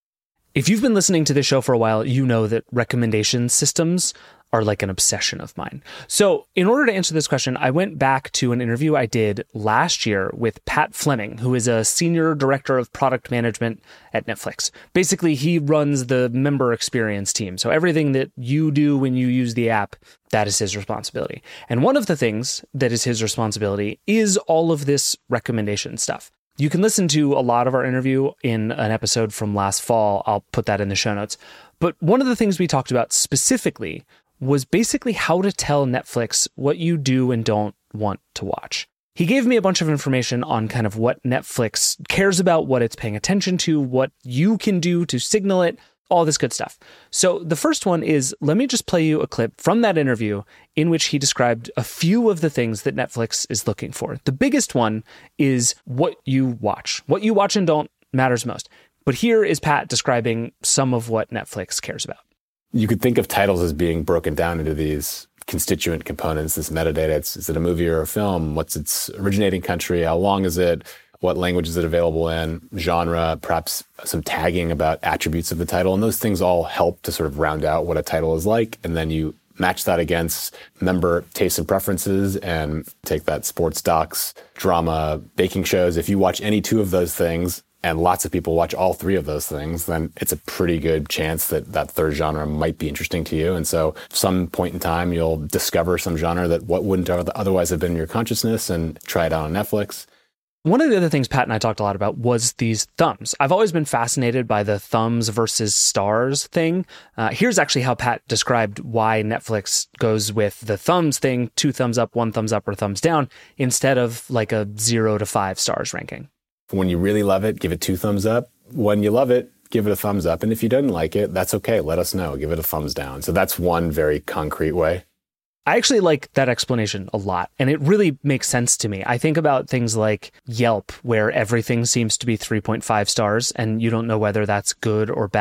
If you've been listening to this show for a while, you know that recommendation systems are like an obsession of mine. So in order to answer this question, I went back to an interview I did last year with Pat Fleming, who is a senior director of product management at Netflix. Basically, he runs the member experience team. So everything that you do when you use the app, that is his responsibility. And one of the things that is his responsibility is all of this recommendation stuff. You can listen to a lot of our interview in an episode from last fall. I'll put that in the show notes. But one of the things we talked about specifically was basically how to tell Netflix what you do and don't want to watch. He gave me a bunch of information on kind of what Netflix cares about, what it's paying attention to, what you can do to signal it, all this good stuff. So the first one is, let me just play you a clip from that interview in which he described a few of the things that Netflix is looking for. The biggest one is what you watch. What you watch and don't matters most. But here is Pat describing some of what Netflix cares about. You could think of titles as being broken down into these constituent components, this metadata. Is it a movie or a film? What's its originating country? How long is it? What language is it available in? Genre, perhaps some tagging about attributes of the title. And those things all help to sort of round out what a title is like. And then you match that against member tastes and preferences and take that sports docs, drama, baking shows. If you watch any 2 of those things, and lots of people watch all 3 of those things, then it's a pretty good chance that that third genre might be interesting to you. And so some point in time, you'll discover some genre that what wouldn't otherwise have been in your consciousness and try it out on Netflix. One of the other things Pat and I talked a lot about was these thumbs. I've always been fascinated by the thumbs versus stars thing. Here's actually how Pat described why Netflix goes with the thumbs thing, 2 thumbs up, 1 thumbs up, or thumbs down, instead of like a 0 to 5 stars ranking. When you really love it, give it 2 thumbs up. When you love it, give it a thumbs up. And if you don't like it, that's okay. Let us know. Give it a thumbs down. So that's one very concrete way. I actually like that explanation a lot, and it really makes sense to me. I think about things like Yelp, where everything seems to be 3.5 stars, and you don't know whether that's good or bad.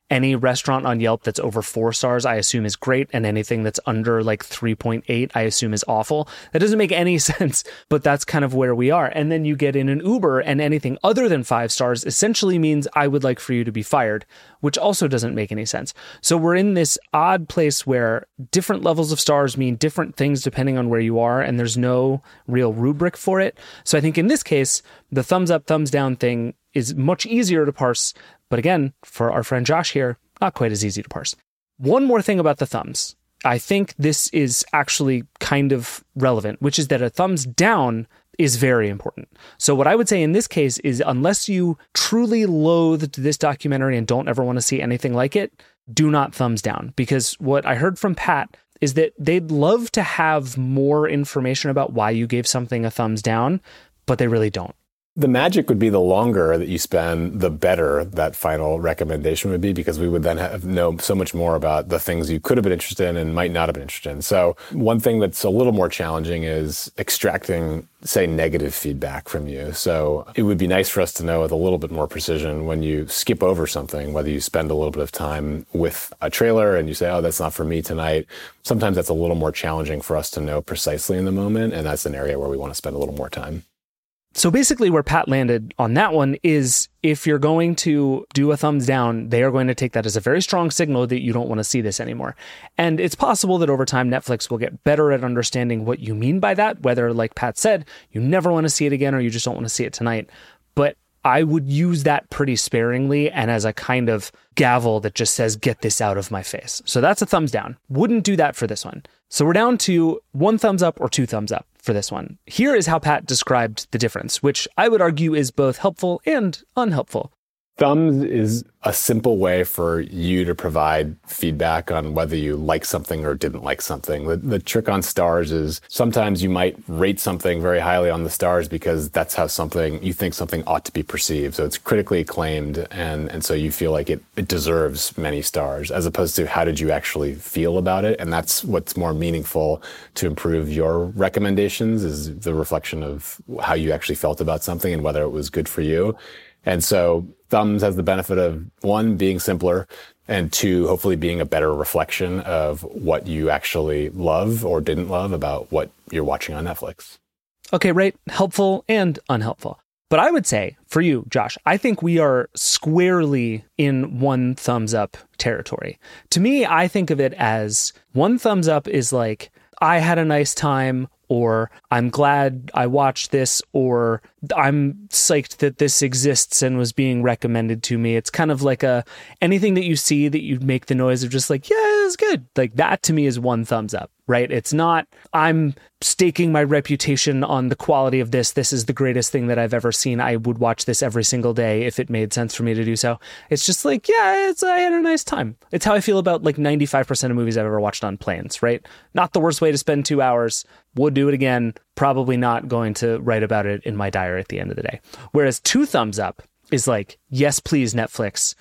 any restaurant on Yelp that's over 4 stars, I assume is great. And anything that's under like 3.8, I assume is awful. That doesn't make any sense, but that's kind of where we are. And then you get in an Uber and anything other than 5 stars essentially means I would like for you to be fired, which also doesn't make any sense. So we're in this odd place where different levels of stars mean different things depending on where you are, and there's no real rubric for it. So I think in this case, the thumbs up, thumbs down thing is much easier to parse. But again, for our friend Josh here, not quite as easy to parse. One more thing about the thumbs. I think this is actually kind of relevant, which is that a thumbs down is very important. So what I would say in this case is unless you truly loathed this documentary and don't ever want to see anything like it, do not thumbs down. Because what I heard from Pat is that they'd love to have more information about why you gave something a thumbs down, but they really don't. The magic would be the longer that you spend, the better that final recommendation would be, because we would then know so much more about the things you could have been interested in and might not have been interested in. So one thing that's a little more challenging is extracting, say, negative feedback from you. So it would be nice for us to know with a little bit more precision when you skip over something, whether you spend a little bit of time with a trailer and you say, oh, that's not for me tonight. Sometimes that's a little more challenging for us to know precisely in the moment. And that's an area where we want to spend a little more time. So basically where Pat landed on that one is if you're going to do a thumbs down, they are going to take that as a very strong signal that you don't want to see this anymore. And it's possible that over time, Netflix will get better at understanding what you mean by that, whether, like Pat said, you never want to see it again or you just don't want to see it tonight. But I would use that pretty sparingly and as a kind of gavel that just says, get this out of my face. So that's a thumbs down. Wouldn't do that for this one. So we're down to 1 thumbs up or 2 thumbs up for this one. Here is how Pat described the difference, which I would argue is both helpful and unhelpful. Thumbs is a simple way for you to provide feedback on whether you like something or didn't like something. The trick on stars is sometimes you might rate something very highly on the stars because that's how you think something ought to be perceived. So it's critically acclaimed, and so you feel like it deserves many stars, as opposed to how did you actually feel about it. And that's what's more meaningful to improve your recommendations, is the reflection of how you actually felt about something and whether it was good for you. And so thumbs has the benefit of, 1, being simpler, and 2, hopefully being a better reflection of what you actually love or didn't love about what you're watching on Netflix. Okay, right. Helpful and unhelpful. But I would say for you, Josh, I think we are squarely in 1 thumbs up territory. To me, I think of it as 1 thumbs up is like, I had a nice time, or I'm glad I watched this, or I'm psyched that this exists and was being recommended to me. It's kind of like anything that you see that you make the noise of just like, yeah, it's good. Like that to me is 1 thumbs up, right? It's not, I'm staking my reputation on the quality of this. This is the greatest thing that I've ever seen. I would watch this every single day if it made sense for me to do so. It's just like, yeah, I had a nice time. It's how I feel about like 95% of movies I've ever watched on planes, right? Not the worst way to spend 2 hours. Would do it again. Probably not going to write about it in my diary at the end of the day. Whereas 2 thumbs up is like, yes, please, Netflix,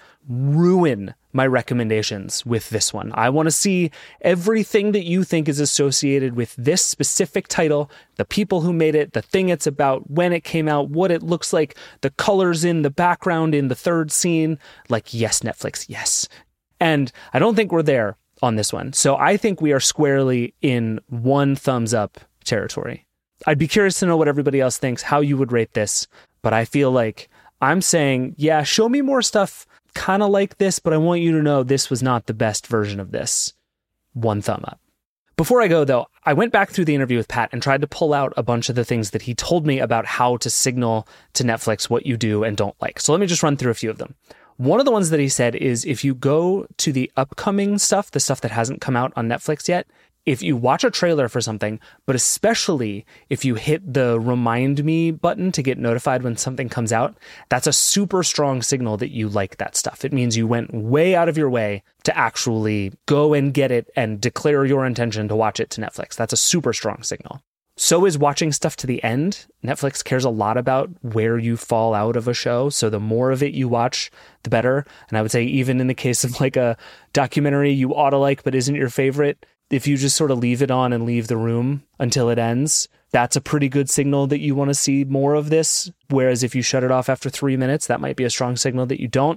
ruin my recommendations with this one. I want to see everything that you think is associated with this specific title, the people who made it, the thing it's about, when it came out, what it looks like, the colors in the background in the 3rd scene. Like, yes, Netflix, yes. And I don't think we're there on this one. So I think we are squarely in 1 thumbs up territory. I'd be curious to know what everybody else thinks, how you would rate this. But I feel like I'm saying, yeah, show me more stuff kind of like this, but I want you to know this was not the best version of this. 1 thumb up. Before I go, though, I went back through the interview with Pat and tried to pull out a bunch of the things that he told me about how to signal to Netflix what you do and don't like. So let me just run through a few of them. One of the ones that he said is if you go to the upcoming stuff, the stuff that hasn't come out on Netflix yet, if you watch a trailer for something, but especially if you hit the remind me button to get notified when something comes out, that's a super strong signal that you like that stuff. It means you went way out of your way to actually go and get it and declare your intention to watch it to Netflix. That's a super strong signal. So is watching stuff to the end. Netflix cares a lot about where you fall out of a show. So the more of it you watch, the better. And I would say even in the case of like a documentary you ought to like but isn't your favorite, if you just sort of leave it on and leave the room until it ends, that's a pretty good signal that you want to see more of this. Whereas if you shut it off after 3 minutes, that might be a strong signal that you don't.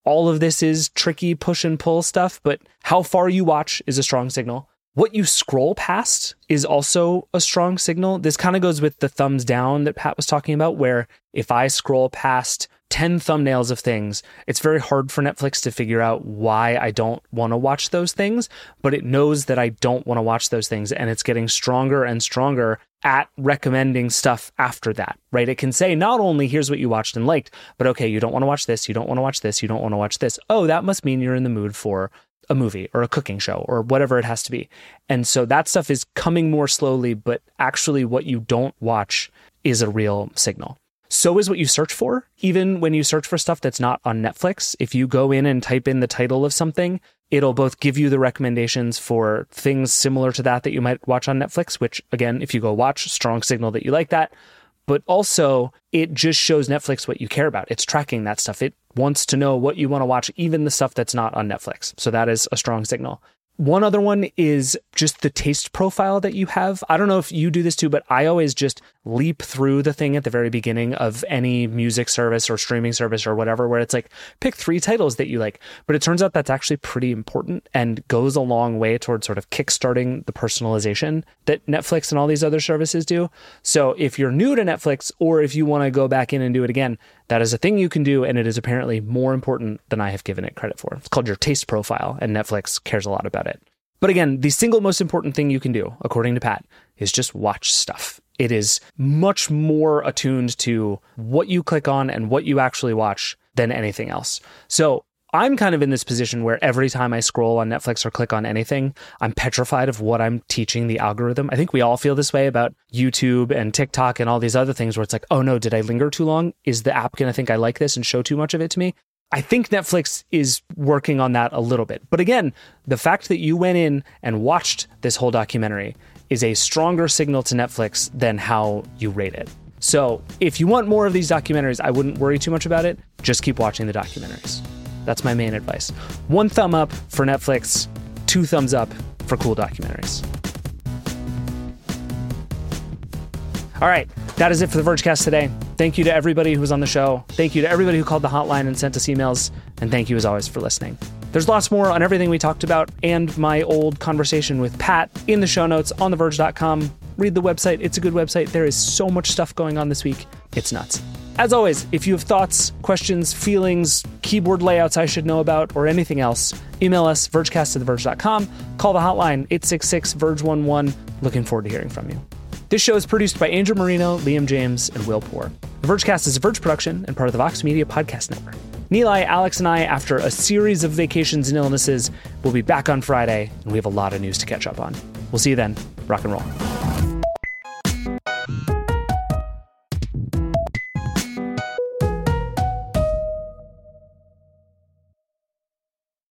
all of this is tricky push and pull stuff, but how far you watch is a strong signal. What you scroll past is also a strong signal. This kind of goes with the thumbs down that Pat was talking about, where if I scroll past 10 thumbnails of things, it's very hard for Netflix to figure out why I don't want to watch those things, but it knows that I don't want to watch those things, and it's getting stronger and stronger at recommending stuff after that, right? It can say not only here's what you watched and liked, but okay, you don't want to watch this, you don't want to watch this, you don't want to watch this. Oh, that must mean you're in the mood for a movie or a cooking show or whatever it has to be. And so that stuff is coming more slowly, but actually what you don't watch is a real signal. So is what you search for. Even when you search for stuff that's not on Netflix, if you go in and type in the title of something, it'll both give you the recommendations for things similar to that you might watch on Netflix, which again, if you go watch, strong signal that you like that. But also it just shows Netflix what you care about. It's tracking that stuff. It wants to know what you want to watch, even the stuff that's not on Netflix. So that is a strong signal. One other one is just the taste profile that you have. I don't know if you do this too, but I always just leap through the thing at the very beginning of any music service or streaming service or whatever, where it's like, pick 3 titles that you like. But it turns out that's actually pretty important and goes a long way towards sort of kickstarting the personalization that Netflix and all these other services do. So if you're new to Netflix, or if you want to go back in and do it again, that is a thing you can do, and it is apparently more important than I have given it credit for. It's called your taste profile, and Netflix cares a lot about it. But again, the single most important thing you can do, according to Pat, is just watch stuff. It is much more attuned to what you click on and what you actually watch than anything else. So I'm kind of in this position where every time I scroll on Netflix or click on anything, I'm petrified of what I'm teaching the algorithm. I think we all feel this way about YouTube and TikTok and all these other things where it's like, oh no, did I linger too long? Is the app going to think I like this and show too much of it to me? I think Netflix is working on that a little bit. But again, the fact that you went in and watched this whole documentary is a stronger signal to Netflix than how you rate it. So if you want more of these documentaries, I wouldn't worry too much about it. Just keep watching the documentaries. That's my main advice. 1 thumb up for Netflix, 2 thumbs up for cool documentaries. All right, that is it for the Vergecast today. Thank you to everybody who was on the show. Thank you to everybody who called the hotline and sent us emails. And thank you, as always, for listening. There's lots more on everything we talked about and my old conversation with Pat in the show notes on theverge.com. Read the website. It's a good website. There is so much stuff going on this week. It's nuts. As always, if you have thoughts, questions, feelings, keyboard layouts I should know about, or anything else, email us, vergecast@theverge.com. Call the hotline, 866-VERGE11. Looking forward to hearing from you. This show is produced by Andrew Marino, Liam James, and Will Poor. The Vergecast is a Verge production and part of the Vox Media Podcast Network. Nilay, Alex, and I, after a series of vacations and illnesses, will be back on Friday, and we have a lot of news to catch up on. We'll see you then. Rock and roll.